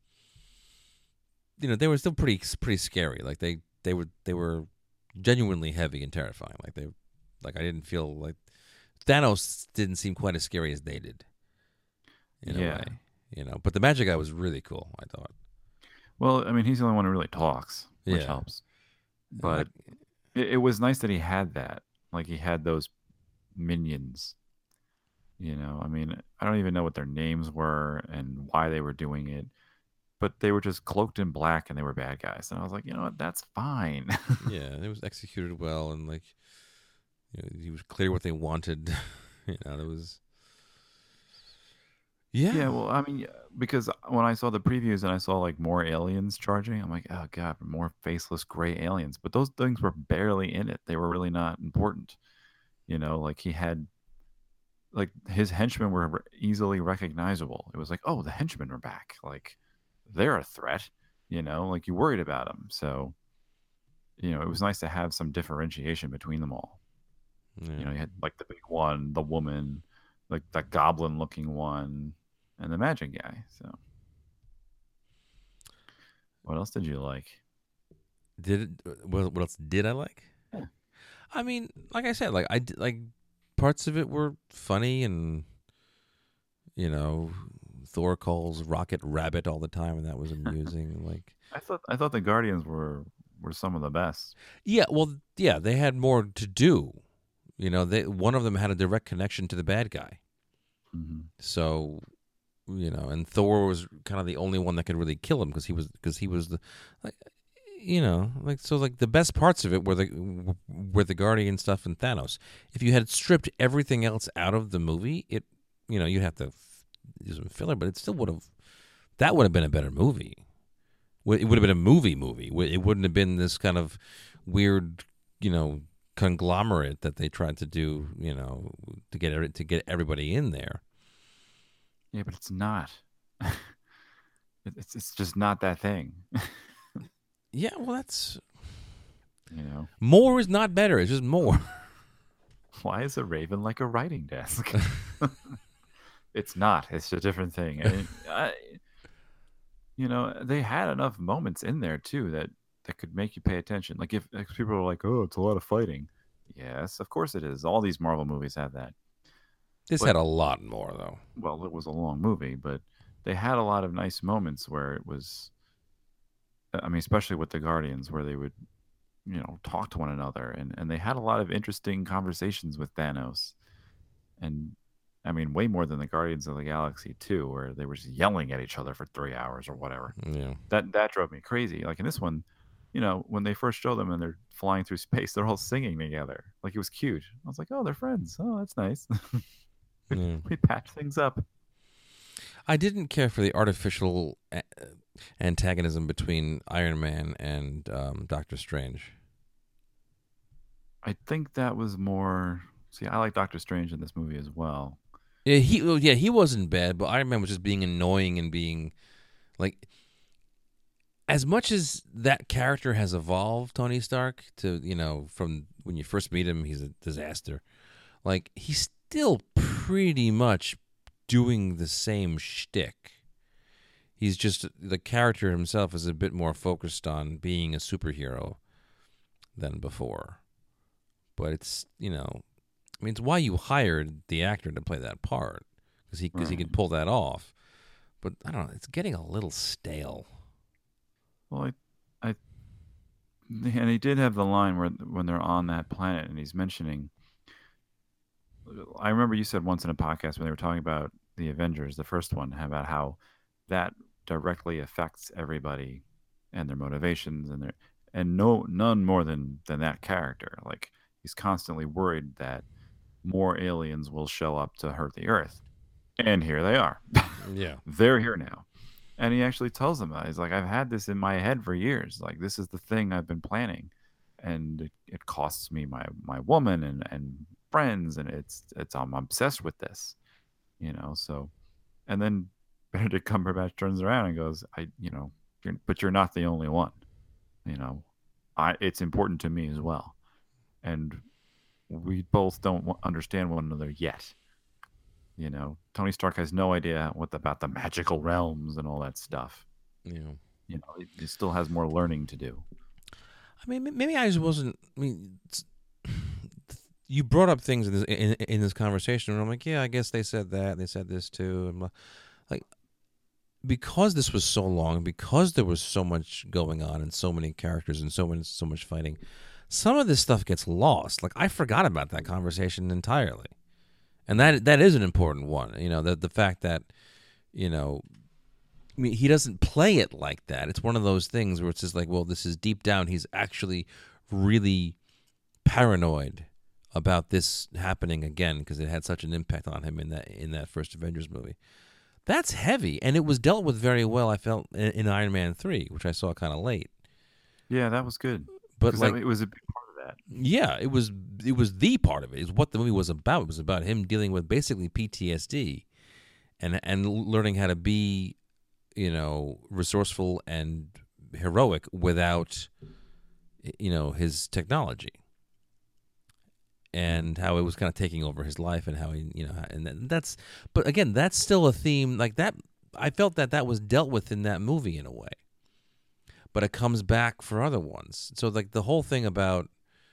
they were still pretty scary. Like they were genuinely heavy and terrifying. Like I didn't feel like Thanos didn't seem quite as scary as they did. In a Yeah. way. But the magic guy was really cool, I thought. Well, I mean, he's the only one who really talks, which Yeah. helps. But it was nice that he had that. Like he had those minions. I mean, I don't even know what their names were and why they were doing it, but they were just cloaked in black and they were bad guys. And I was like, you know what, that's fine. Yeah, it was executed well, and like, he was clear what they wanted. There was. Yeah. Yeah, well, I mean, because when I saw the previews and I saw like more aliens charging, I'm like, oh god, more faceless gray aliens. But those things were barely in it. They were really not important. Like he had, like his henchmen were easily recognizable. It was like, oh, the henchmen are back. Like they're a threat. Like you worried about them. So, it was nice to have some differentiation between them all. Yeah. You had like the big one, the woman, like that goblin-looking one, and the magic guy. So What else did you like? What else did I like? Yeah. I mean, like I said, like parts of it were funny, and Thor calls Rocket Rabbit all the time, and that was amusing. Like, I thought the Guardians were some of the best. yeah, well, yeah, they had more to do. One of them had a direct connection to the bad guy. Mm-hmm. So, and Thor was kind of the only one that could really kill him because he was the, like the best parts of it were the Guardian stuff and Thanos. If you had stripped everything else out of the movie, you'd have to do some filler, but it still would have been a better movie. It would have been a movie. It wouldn't have been this kind of weird, conglomerate that they tried to do, to get everybody in there. Yeah, but it's not. it's just not that thing. Yeah, well, that's more is not better. It's just more. Why is a raven like a writing desk? It's not. It's a different thing. And they had enough moments in there too that could make you pay attention. Like if people are like, "Oh, it's a lot of fighting." Yes, of course it is. All these Marvel movies have that. This had a lot more though. Well, it was a long movie, but they had a lot of nice moments where it was. I mean, especially with the Guardians, where they would, talk to one another, and they had a lot of interesting conversations with Thanos, and I mean, way more than the Guardians of the Galaxy 2, where they were just yelling at each other for 3 hours or whatever. Yeah, that drove me crazy. Like in this one, when they first show them and they're flying through space, they're all singing together. Like it was cute. I was like, oh, they're friends. Oh, that's nice. We patch things up. I didn't care for the artificial antagonism between Iron Man and Doctor Strange. I think that was more. See, I like Doctor Strange in this movie as well. Yeah, he wasn't bad, but Iron Man was just being annoying and being like, as much as that character has evolved, Tony Stark, to from when you first meet him, he's a disaster. Like he's still pretty much doing the same shtick. He's just, the character himself is a bit more focused on being a superhero than before. But it's, it's why you hired the actor to play that part, because he could pull that off. But I don't know, it's getting a little stale. Well, and he did have the line where when they're on that planet and he's mentioning. I remember you said once in a podcast when they were talking about the Avengers, the first one, about how that directly affects everybody and their motivations and none more than that character. Like he's constantly worried that more aliens will show up to hurt the Earth, and here they are. Yeah, they're here now, and he actually tells them that he's like, I've had this in my head for years. Like this is the thing I've been planning, and it costs me my woman and friends, and it's I'm obsessed with this, So, and then Benedict Cumberbatch turns around and goes, but you're not the only one, it's important to me as well, and we both don't understand one another yet. Tony Stark has no idea about the magical realms and all that stuff. Yeah, he still has more learning to do. I mean, maybe I just wasn't. I mean, you brought up things in this conversation, and I'm like, yeah, I guess they said that. They said this too, and like, because this was so long, because there was so much going on and so many characters and so much fighting, some of this stuff gets lost. Like I forgot about that conversation entirely, and that is an important one. The fact that, I mean, he doesn't play it like that. It's one of those things where it's just like, well, this is deep down. He's actually really paranoid about this happening again because it had such an impact on him in that first Avengers movie. That's heavy, and it was dealt with very well, I felt, in Iron Man 3, which I saw kind of late. Yeah, that was good. But like, it was a big part of that. Yeah, it was the part of it. It's what the movie was about. It was about him dealing with basically PTSD and learning how to be, resourceful and heroic without, his technology. And how it was kind of taking over his life, and how he, and that's. But again, that's still a theme like that. I felt that was dealt with in that movie in a way. but it comes back for other ones. So like the whole thing about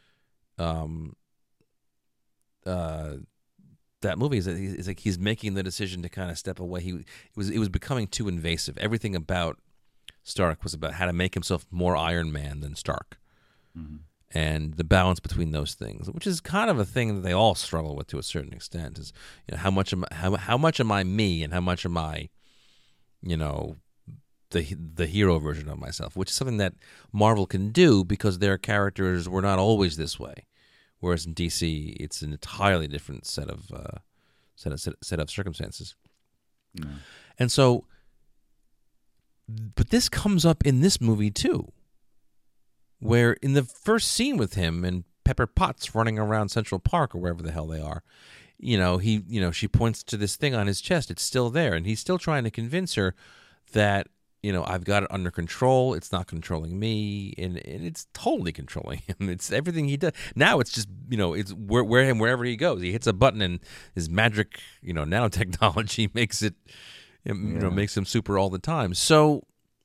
that movie is that it's like he's making the decision to kind of step away. It was becoming too invasive. Everything about Stark was about how to make himself more Iron Man than Stark. Mhm. And the balance between those things, which is kind of a thing that they all struggle with to a certain extent, is how much am I me, and how much am I, the hero version of myself, which is something that Marvel can do because their characters were not always this way, whereas in DC it's an entirely different set of circumstances. Yeah. And so, but this comes up in this movie too, where in the first scene with him and Pepper Potts running around Central Park or wherever the hell they are, she points to this thing on his chest. It's still there, and he's still trying to convince her that, I've got it under control. It's not controlling me, and it's totally controlling him. It's everything he does. Now it's just, it's wherever he goes. He hits a button, and his magic, nanotechnology makes it, makes him super all the time. So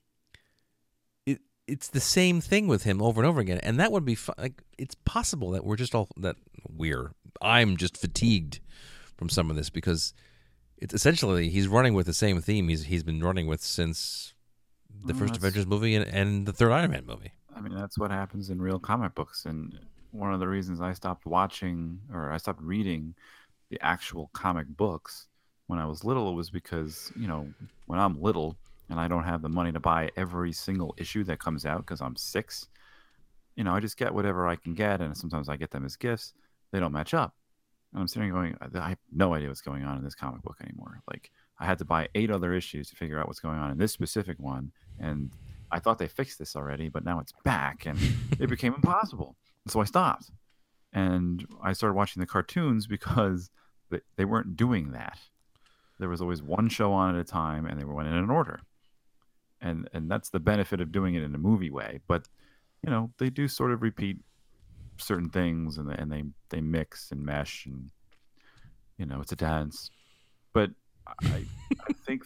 it's the same thing with him over and over again, and that would be like, it's possible that I'm just fatigued from some of this, because it's essentially he's running with the same theme he's been running with since the first Avengers movie and the third Iron Man movie. I mean, that's what happens in real comic books, and one of the reasons I stopped reading the actual comic books when I was little was because, when I'm little and I don't have the money to buy every single issue that comes out because I'm 6, I just get whatever I can get, and sometimes I get them as gifts. They don't match up. And I'm sitting there going, I have no idea what's going on in this comic book anymore. Like, I had to buy 8 other issues to figure out what's going on in this specific one, and I thought they fixed this already, but now it's back, and it became impossible. And so I stopped. And I started watching the cartoons because they weren't doing that. There was always one show on at a time, and they went in an order. And that's the benefit of doing it in a movie way. But, they do sort of repeat certain things, and they mix and mesh, and, it's a dance. But I think,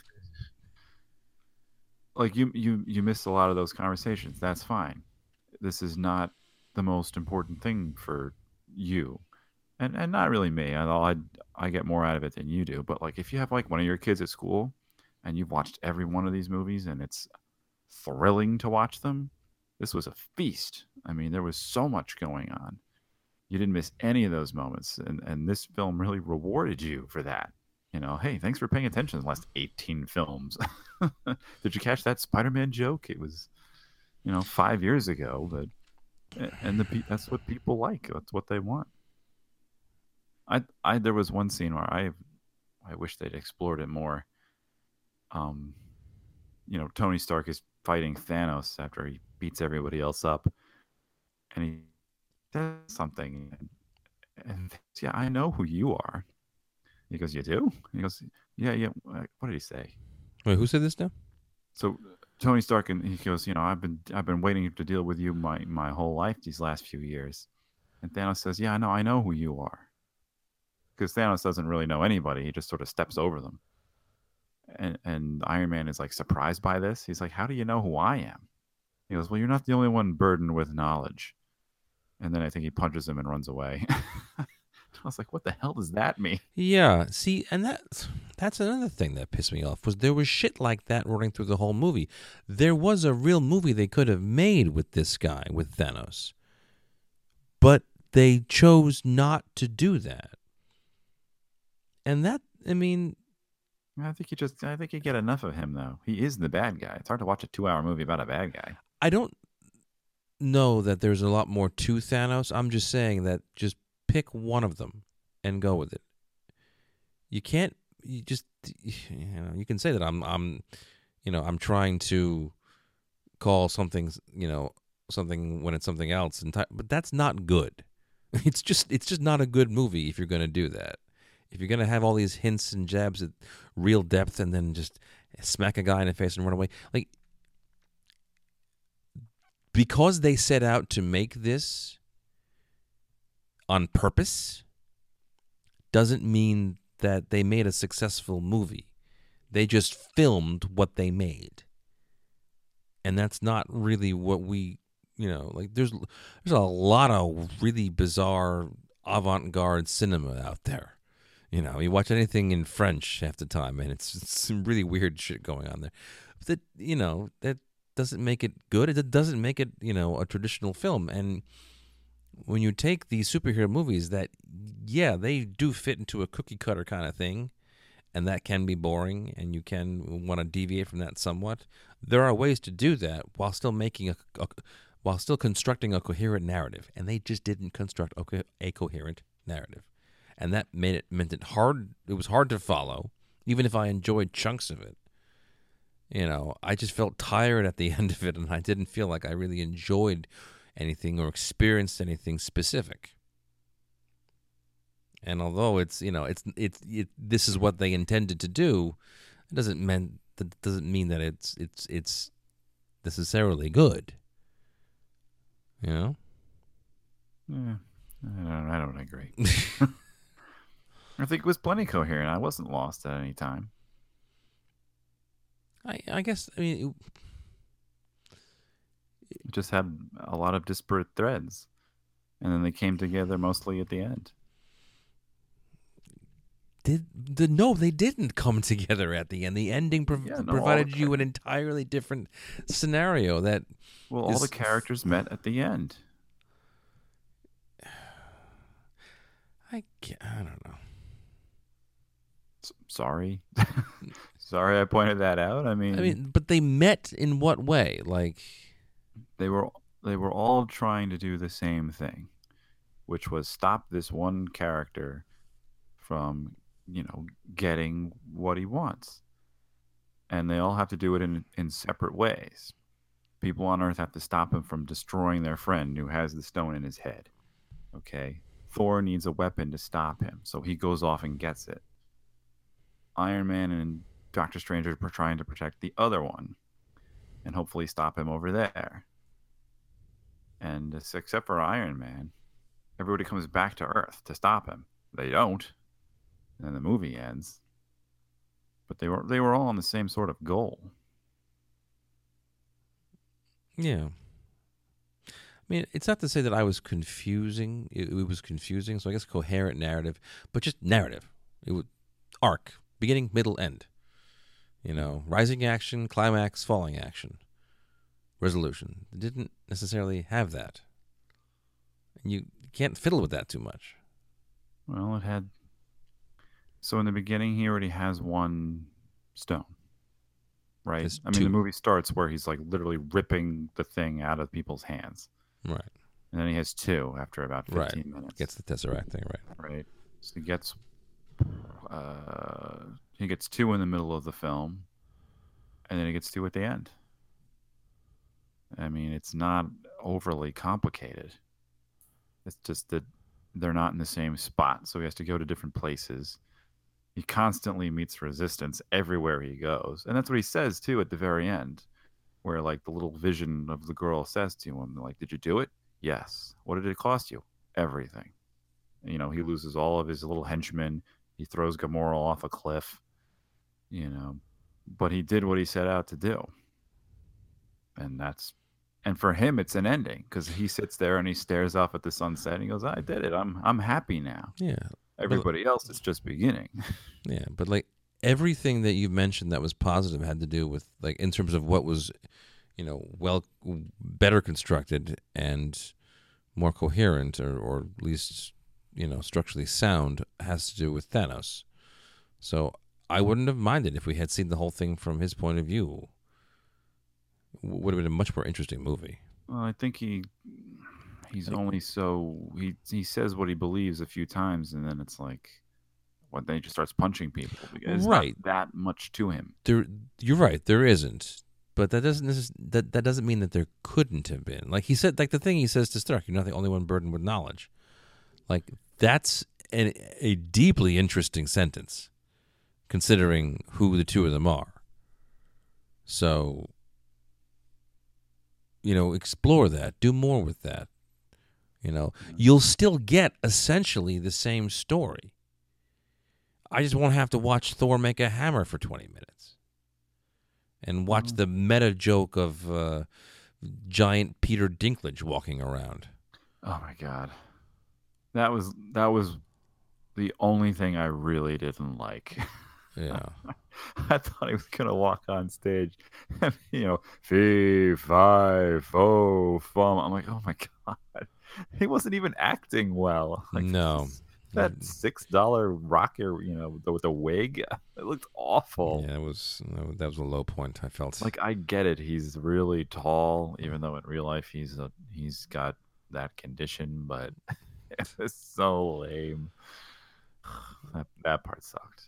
like, you missed a lot of those conversations. That's fine. This is not the most important thing for you, and not really me. I get more out of it than you do. But like, if you have like one of your kids at school and you've watched every one of these movies and it's thrilling to watch them, this was a feast. I mean, there was so much going on. You didn't miss any of those moments, and this film really rewarded you for that. Hey, thanks for paying attention to the last 18 films. Did you catch that Spider-Man joke? It was, 5 years ago, but that's what people like. That's what they want. There was one scene where I wish they'd explored it more. Tony Stark is fighting Thanos after he beats everybody else up, and he says something, and yeah, I know who you are. He goes, "You do?" He goes, "Yeah." What did he say? Wait, who said this now? So Tony Stark, and he goes, I've been waiting to deal with you my whole life these last few years. And Thanos says, "Yeah, I know who you are." Because Thanos doesn't really know anybody; he just sort of steps over them. And Iron Man is like surprised by this. He's like, "How do you know who I am?" He goes, "Well, you're not the only one burdened with knowledge." And then I think he punches him and runs away. I was like, what the hell does that mean? Yeah, see, and that's another thing that pissed me off, was there was shit like that running through the whole movie. There was a real movie they could have made with this guy, with Thanos. But they chose not to do that. And that, I mean... I think you get enough of him, though. He is the bad guy. It's hard to watch a 2-hour movie about a bad guy. I don't know that there's a lot more to Thanos. I'm just saying that just pick one of them and go with it. You can't. You just. You can say that I'm trying to call something. Something when it's something else, but that's not good. It's just not a good movie if you're going to do that. If you're going to have all these hints and jabs at real depth and then just smack a guy in the face and run away, like, because they set out to make this on purpose doesn't mean that they made a successful movie. They just filmed what they made. and that's not really what we, like there's a lot of really bizarre avant-garde cinema out there. You watch anything in French half the time, and it's some really weird shit going on there. But that doesn't make it good. It doesn't make it, a traditional film. And when you take these superhero movies that, yeah, they do fit into a cookie cutter kind of thing, and that can be boring, and you can want to deviate from that somewhat. There are ways to do that while still making while still constructing a coherent narrative, and they just didn't construct a coherent narrative. And that meant it hard. It was hard to follow, even if I enjoyed chunks of it. I just felt tired at the end of it, and I didn't feel like I really enjoyed anything or experienced anything specific. And although it's this is what they intended to do, it doesn't mean that it's necessarily good. Yeah, I don't agree. I think it was plenty coherent. I wasn't lost at any time. I guess, it just had a lot of disparate threads, and then they came together mostly at the end. No, they didn't come together at the end. The ending provided you an entirely different scenario. All the characters met at the end. I don't know. Sorry. Sorry I pointed that out. I mean, but they met in what way? Like, they were all trying to do the same thing, which was stop this one character from, getting what he wants. And they all have to do it in separate ways. People on Earth have to stop him from destroying their friend who has the stone in his head. Okay? Thor needs a weapon to stop him, so he goes off and gets it. Iron Man and Doctor Strange are trying to protect the other one and hopefully stop him over there. And except for Iron Man, everybody comes back to Earth to stop him. They don't. And then the movie ends. But they were all on the same sort of goal. Yeah. It's not to say that I was confusing. It was confusing, so I guess coherent narrative, but just narrative. It would arc, beginning, middle, end. Rising action, climax, falling action, resolution. It didn't necessarily have that. And you can't fiddle with that too much. Well, it had... So in the beginning, he already has one stone, right? The movie starts where he's like literally ripping the thing out of people's hands. Right. And then he has two after about 15 minutes. Gets the Tesseract thing, right. Right. So he gets two in the middle of the film, and then he gets two at the end. It's not overly complicated. It's just that they're not in the same spot, so he has to go to different places. He constantly meets resistance everywhere he goes. And that's what he says, too, at the very end, where, like, the little vision of the girl says to him, like, did you do it? Yes. What did it cost you? Everything. He loses all of his little henchmen. He throws Gamora off a cliff, But he did what he set out to do. And for him, it's an ending, because he sits there and he stares off at the sunset and he goes, I did it. I'm happy now. Yeah. Everybody else is just beginning. Yeah, but like everything that you mentioned that was positive had to do with, like, in terms of what was, better constructed and more coherent, or at least, structurally sound, has to do with Thanos. So I wouldn't have minded if we had seen the whole thing from his point of view. Would have been a much more interesting movie. Well, I think he's only he says what he believes a few times, and then it's like, then he just starts punching people, because right. Not that much to him. You're right, there isn't, but that doesn't mean that there couldn't have been. Like he said, like the thing he says to Stark, "You're not the only one burdened with knowledge." Like that's a deeply interesting sentence, considering who the two of them are. So, explore that, do more with that. You'll still get essentially the same story. I just won't have to watch Thor make a hammer for 20 minutes. and watch the meta joke of giant Peter Dinklage walking around. Oh my god, that was the only thing I really didn't like. Yeah. I thought he was gonna walk on stage, and, fee, fi, fo, fum. I'm like, oh my god, he wasn't even acting well. Like, No. that $6 rocker, with the wig, it looked awful. Yeah, that was a low point, I felt. Like, I get it, he's really tall, even though in real life he's got that condition, but it was so lame. That part sucked.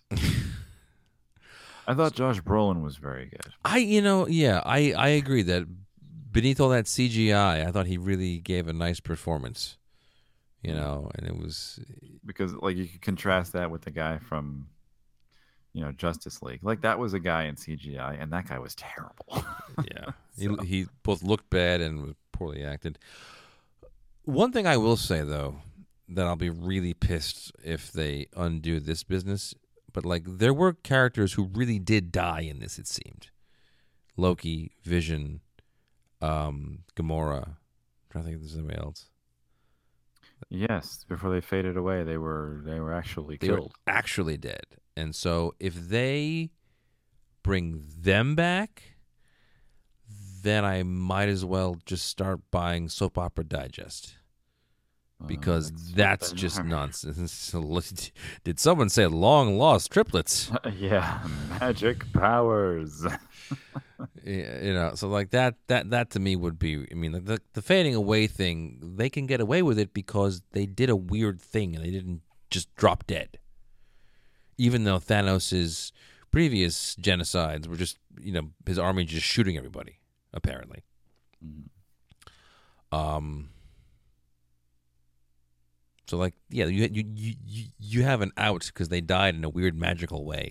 I thought Josh Brolin was very good. I agree that beneath all that CGI, I thought he really gave a nice performance. And it was because, like, you could contrast that with the guy from, Justice League. Like, that was a guy in CGI, and that guy was terrible. Yeah, he both looked bad and was poorly acted. One thing I will say, though, that I'll be really pissed if they undo this business. But, like, there were characters who really did die in this, it seemed. Loki, Vision, Gamora. I'm trying to think if there's anybody else. Yes, before they faded away, they were actually They killed. were actually dead. And so if they bring them back, then I might as well just start buying Soap Opera Digest. Because that's just nonsense. So, did someone say long lost triplets? Yeah, magic powers. So like that to me would be. I mean, the fading away thing, they can get away with it because they did a weird thing and they didn't just drop dead. Even though Thanos' previous genocides were just, his army just shooting everybody, apparently. So, like, yeah, you have an out because they died in a weird magical way.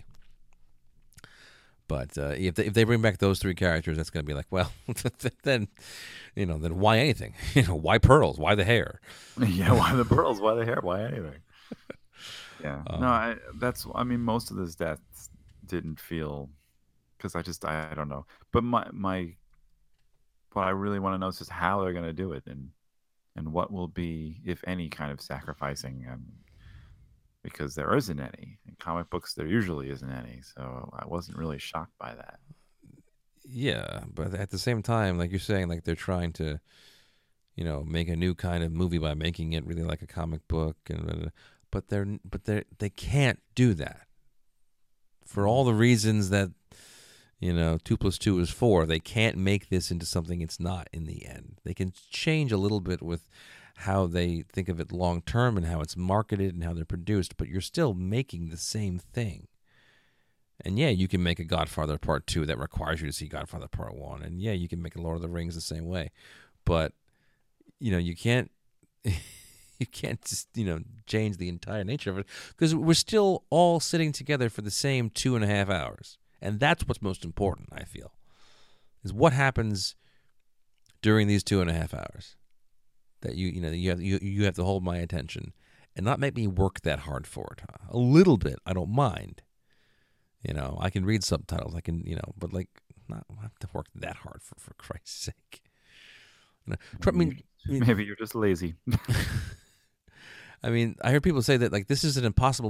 But if they bring back those three characters, that's going to be like, well, then why anything? Why pearls? Why the hair? Yeah, why the pearls? Why the hair? Why anything? Yeah, most of those deaths didn't feel, because I don't know. But what I really want to know is just how they're going to do it and what will be, if any, kind of sacrificing, because there isn't any. In comic books, there usually isn't any, so I wasn't really shocked by that. Yeah, but at the same time, like you're saying, like they're trying to, make a new kind of movie by making it really like a comic book, but they can't do that for all the reasons that 2 + 2 is 4. They can't make this into something it's not in the end. They can change a little bit with how they think of it long term and how it's marketed and how they're produced, but you're still making the same thing. And yeah, you can make a Godfather Part 2 that requires you to see Godfather Part 1. And yeah, you can make a Lord of the Rings the same way. But, you can't you can't just, change the entire nature of it, because we're still all sitting together for the same 2.5 hours. And that's what's most important, I feel, is what happens during these 2.5 hours that you have to hold my attention and not make me work that hard for it. A little bit, I don't mind. I can read subtitles. I can, but like, not have to work that hard for Christ's sake. Maybe you're just lazy. I mean, I hear people say that, like, this is an impossible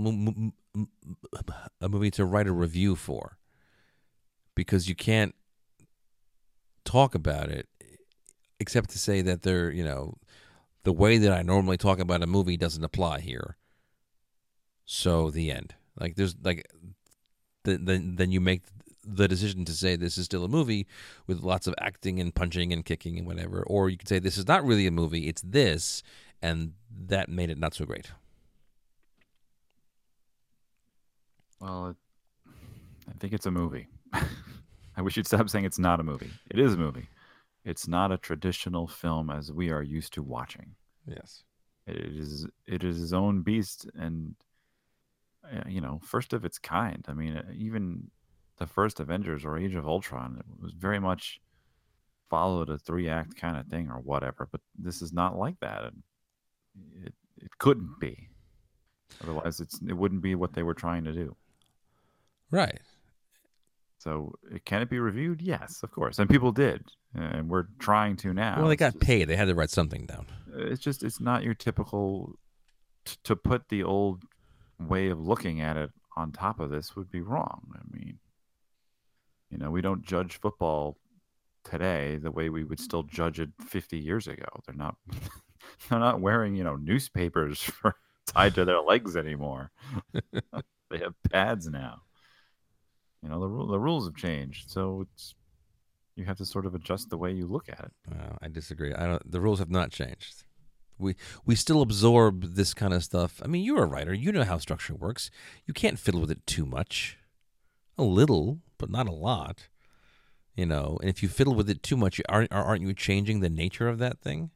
a movie to write a review for, because you can't talk about it except to say that they're, the way that I normally talk about a movie doesn't apply here. So the end. Like, there's like, then you make the decision to say this is still a movie with lots of acting and punching and kicking and whatever, or you could say this is not really a movie, it's this, and that made it not so great. Well, I think it's a movie. I wish you'd stop saying it's not a movie. It is a movie. It's not a traditional film as we are used to watching. Yes. It is its own beast, and first of its kind. I mean, even the first Avengers or Age of Ultron, it was very much followed a 3-act kind of thing or whatever, but this is not like that, and it couldn't be. Otherwise, it wouldn't be what they were trying to do. Right. So can it be reviewed? Yes, of course, and people did, and we're trying to now. Well, they It's got just- paid. They had to write something down. It's not your typical to put the old way of looking at it on top of this would be wrong. I mean, we don't judge football today the way we would still judge it 50 years ago. They're not they're not wearing, newspapers tied to their legs anymore. They have pads now. The rules have changed. So you have to sort of adjust the way you look at it. I disagree. The rules have not changed. We still absorb this kind of stuff. I mean, you're a writer. You know how structure works. You can't fiddle with it too much. A little, but not a lot. And if you fiddle with it too much, aren't you changing the nature of that thing?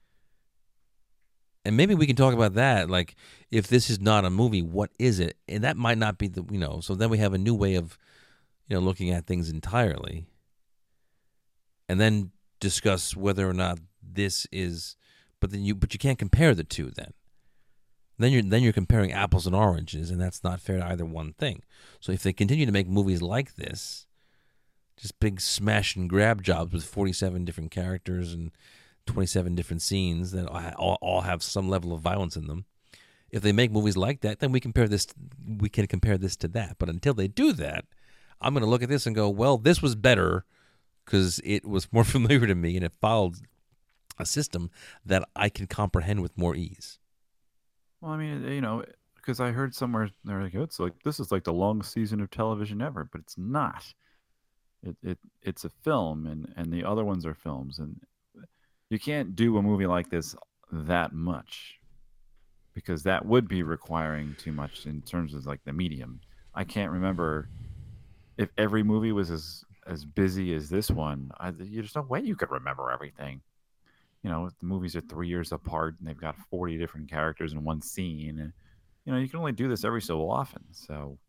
And maybe we can talk about that. Like, if this is not a movie, what is it? And that might not be so then we have a new way of, looking at things entirely. And then discuss whether or not this is, but you can't compare the two then. Then you're comparing apples and oranges, and that's not fair to either one thing. So if they continue to make movies like this, just big smash and grab jobs with 47 different characters and 27 different scenes that all have some level of violence in them. If they make movies like that, then we can compare this to that. But until they do that, I'm going to look at this and go, well, this was better because it was more familiar to me and it followed a system that I can comprehend with more ease. Well, I mean, because I heard somewhere they're like, this is like the longest season of television ever, but it's not. It's a film, and the other ones are films, and you can't do a movie like this that much because that would be requiring too much in terms of like the medium. I can't remember if every movie was as busy as this one. There's no way you could remember everything. The movies are 3 years apart and they've got 40 different characters in one scene. And, you can only do this every so often. So,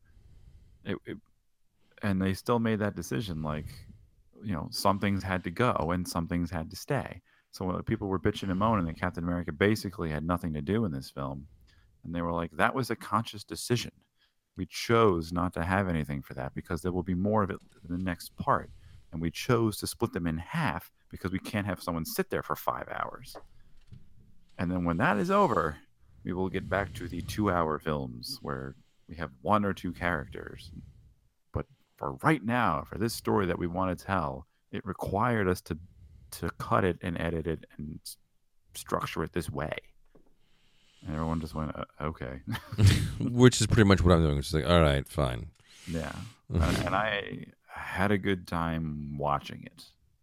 and they still made that decision. Like, some things had to go and some things had to stay. So when people were bitching and moaning that Captain America basically had nothing to do in this film, and they were like, that was a conscious decision. We chose not to have anything for that because there will be more of it in the next part. And we chose to split them in half because we can't have someone sit there for 5 hours. And then when that is over, we will get back to the 2-hour films where we have one or two characters. But for right now, for this story that we want to tell, it required us to cut it and edit it and structure it this way. And everyone just went, okay. Which is pretty much what I'm doing. It's like, all right, fine. Yeah. And I had a good time watching it,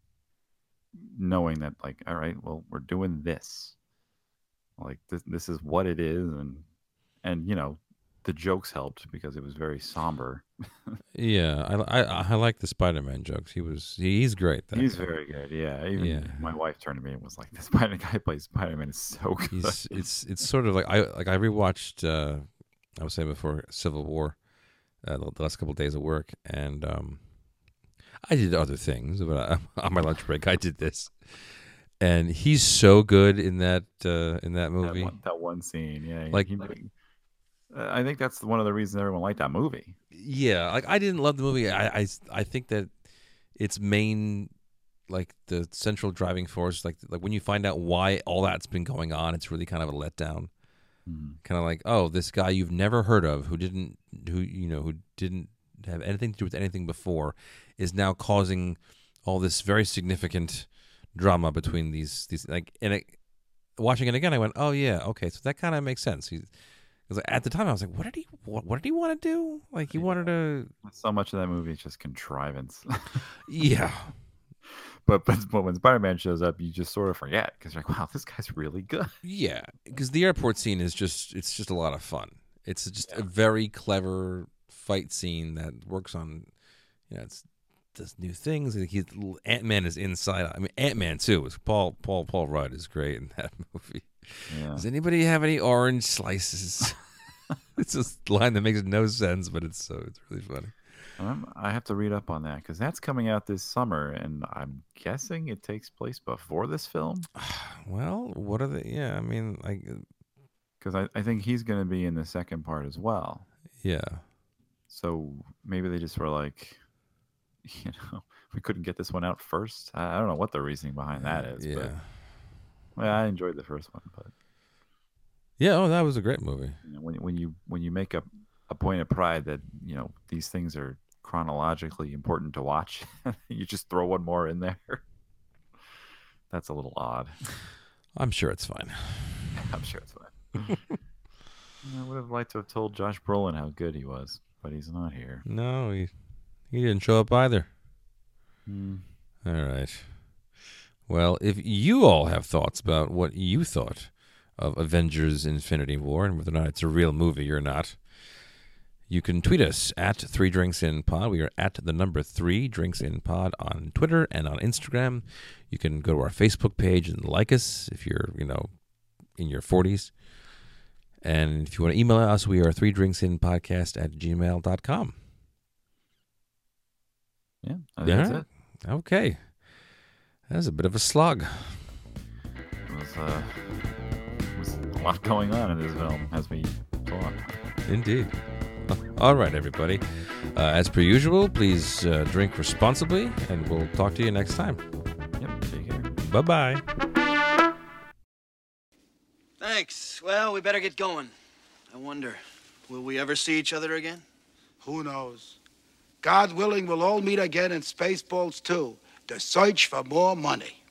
knowing that, like, all right, well, we're doing this. Like, this is what it is. And the jokes helped because it was very somber. Yeah, I like the Spider-Man jokes. He's great. That He's guy. very good. Yeah. Even Yeah. my wife turned to me and was like, "The Spider guy plays Spider-Man is so good." It's sort of like I rewatched I was saying before Civil War the last couple of days of work, and I did other things, but on my lunch break I did this, and he's so good in that movie. That one scene, yeah. Like, I think that's one of the reasons everyone liked that movie. yeah, like I didn't love the movie. I think that its main, like, the central driving force, like when you find out why all that's been going on, it's really kind of a letdown. Kind of like, oh, this guy you've never heard of who didn't have anything to do with anything before is now causing all this very significant drama between these like, and watching it again, I went, oh yeah, okay, so that kind of makes sense. Because at the time I was like, what did he want to do? Like, he wanted to. So much of that movie is just contrivance. Yeah. But when Spider-Man shows up, you just sort of forget because you're like, wow, this guy's really good. Yeah, because the airport scene is just a lot of fun. It's just a very clever fight scene that works on, it's does new things. Ant-Man is inside. I mean, Ant-Man too. Paul Rudd is great in that movie. Yeah. Does anybody have any orange slices? It's a line that makes no sense, but it's really funny. I have to read up on that because that's coming out this summer, and I'm guessing it takes place before this film. Well, what are they? Yeah, I mean, like, because I think he's going to be in the second part as well. Yeah. So maybe they just were like, we couldn't get this one out first. I don't know what the reasoning behind that is. Yeah. But, well, I enjoyed the first one, but Yeah. Oh, that was a great movie. when you make a point of pride that these things are chronologically important to watch, you just throw one more in there. That's a little odd. I'm sure it's fine. I'm sure it's fine. I would have liked to have told Josh Brolin how good he was, but he's not here. No, he didn't show up either. Hmm. All right. Well, if you all have thoughts about what you thought of Avengers Infinity War and whether or not it's a real movie or not, you can tweet us at 3DrinksInPod. We are at the number 3DrinksInPod on Twitter and on Instagram. You can go to our Facebook page and like us if you're, in your 40s. And if you want to email us, we are 3drinksinpodcast@gmail.com. Yeah, I think that's it. Okay. That was a bit of a slug. It was a lot going on in this film, as we thought. Indeed. All right, everybody. As per usual, please drink responsibly, and we'll talk to you next time. Yep, take care. Bye-bye. Thanks. Well, we better get going. I wonder, will we ever see each other again? Who knows? God willing, we'll all meet again in Spaceballs 2 to search for more money.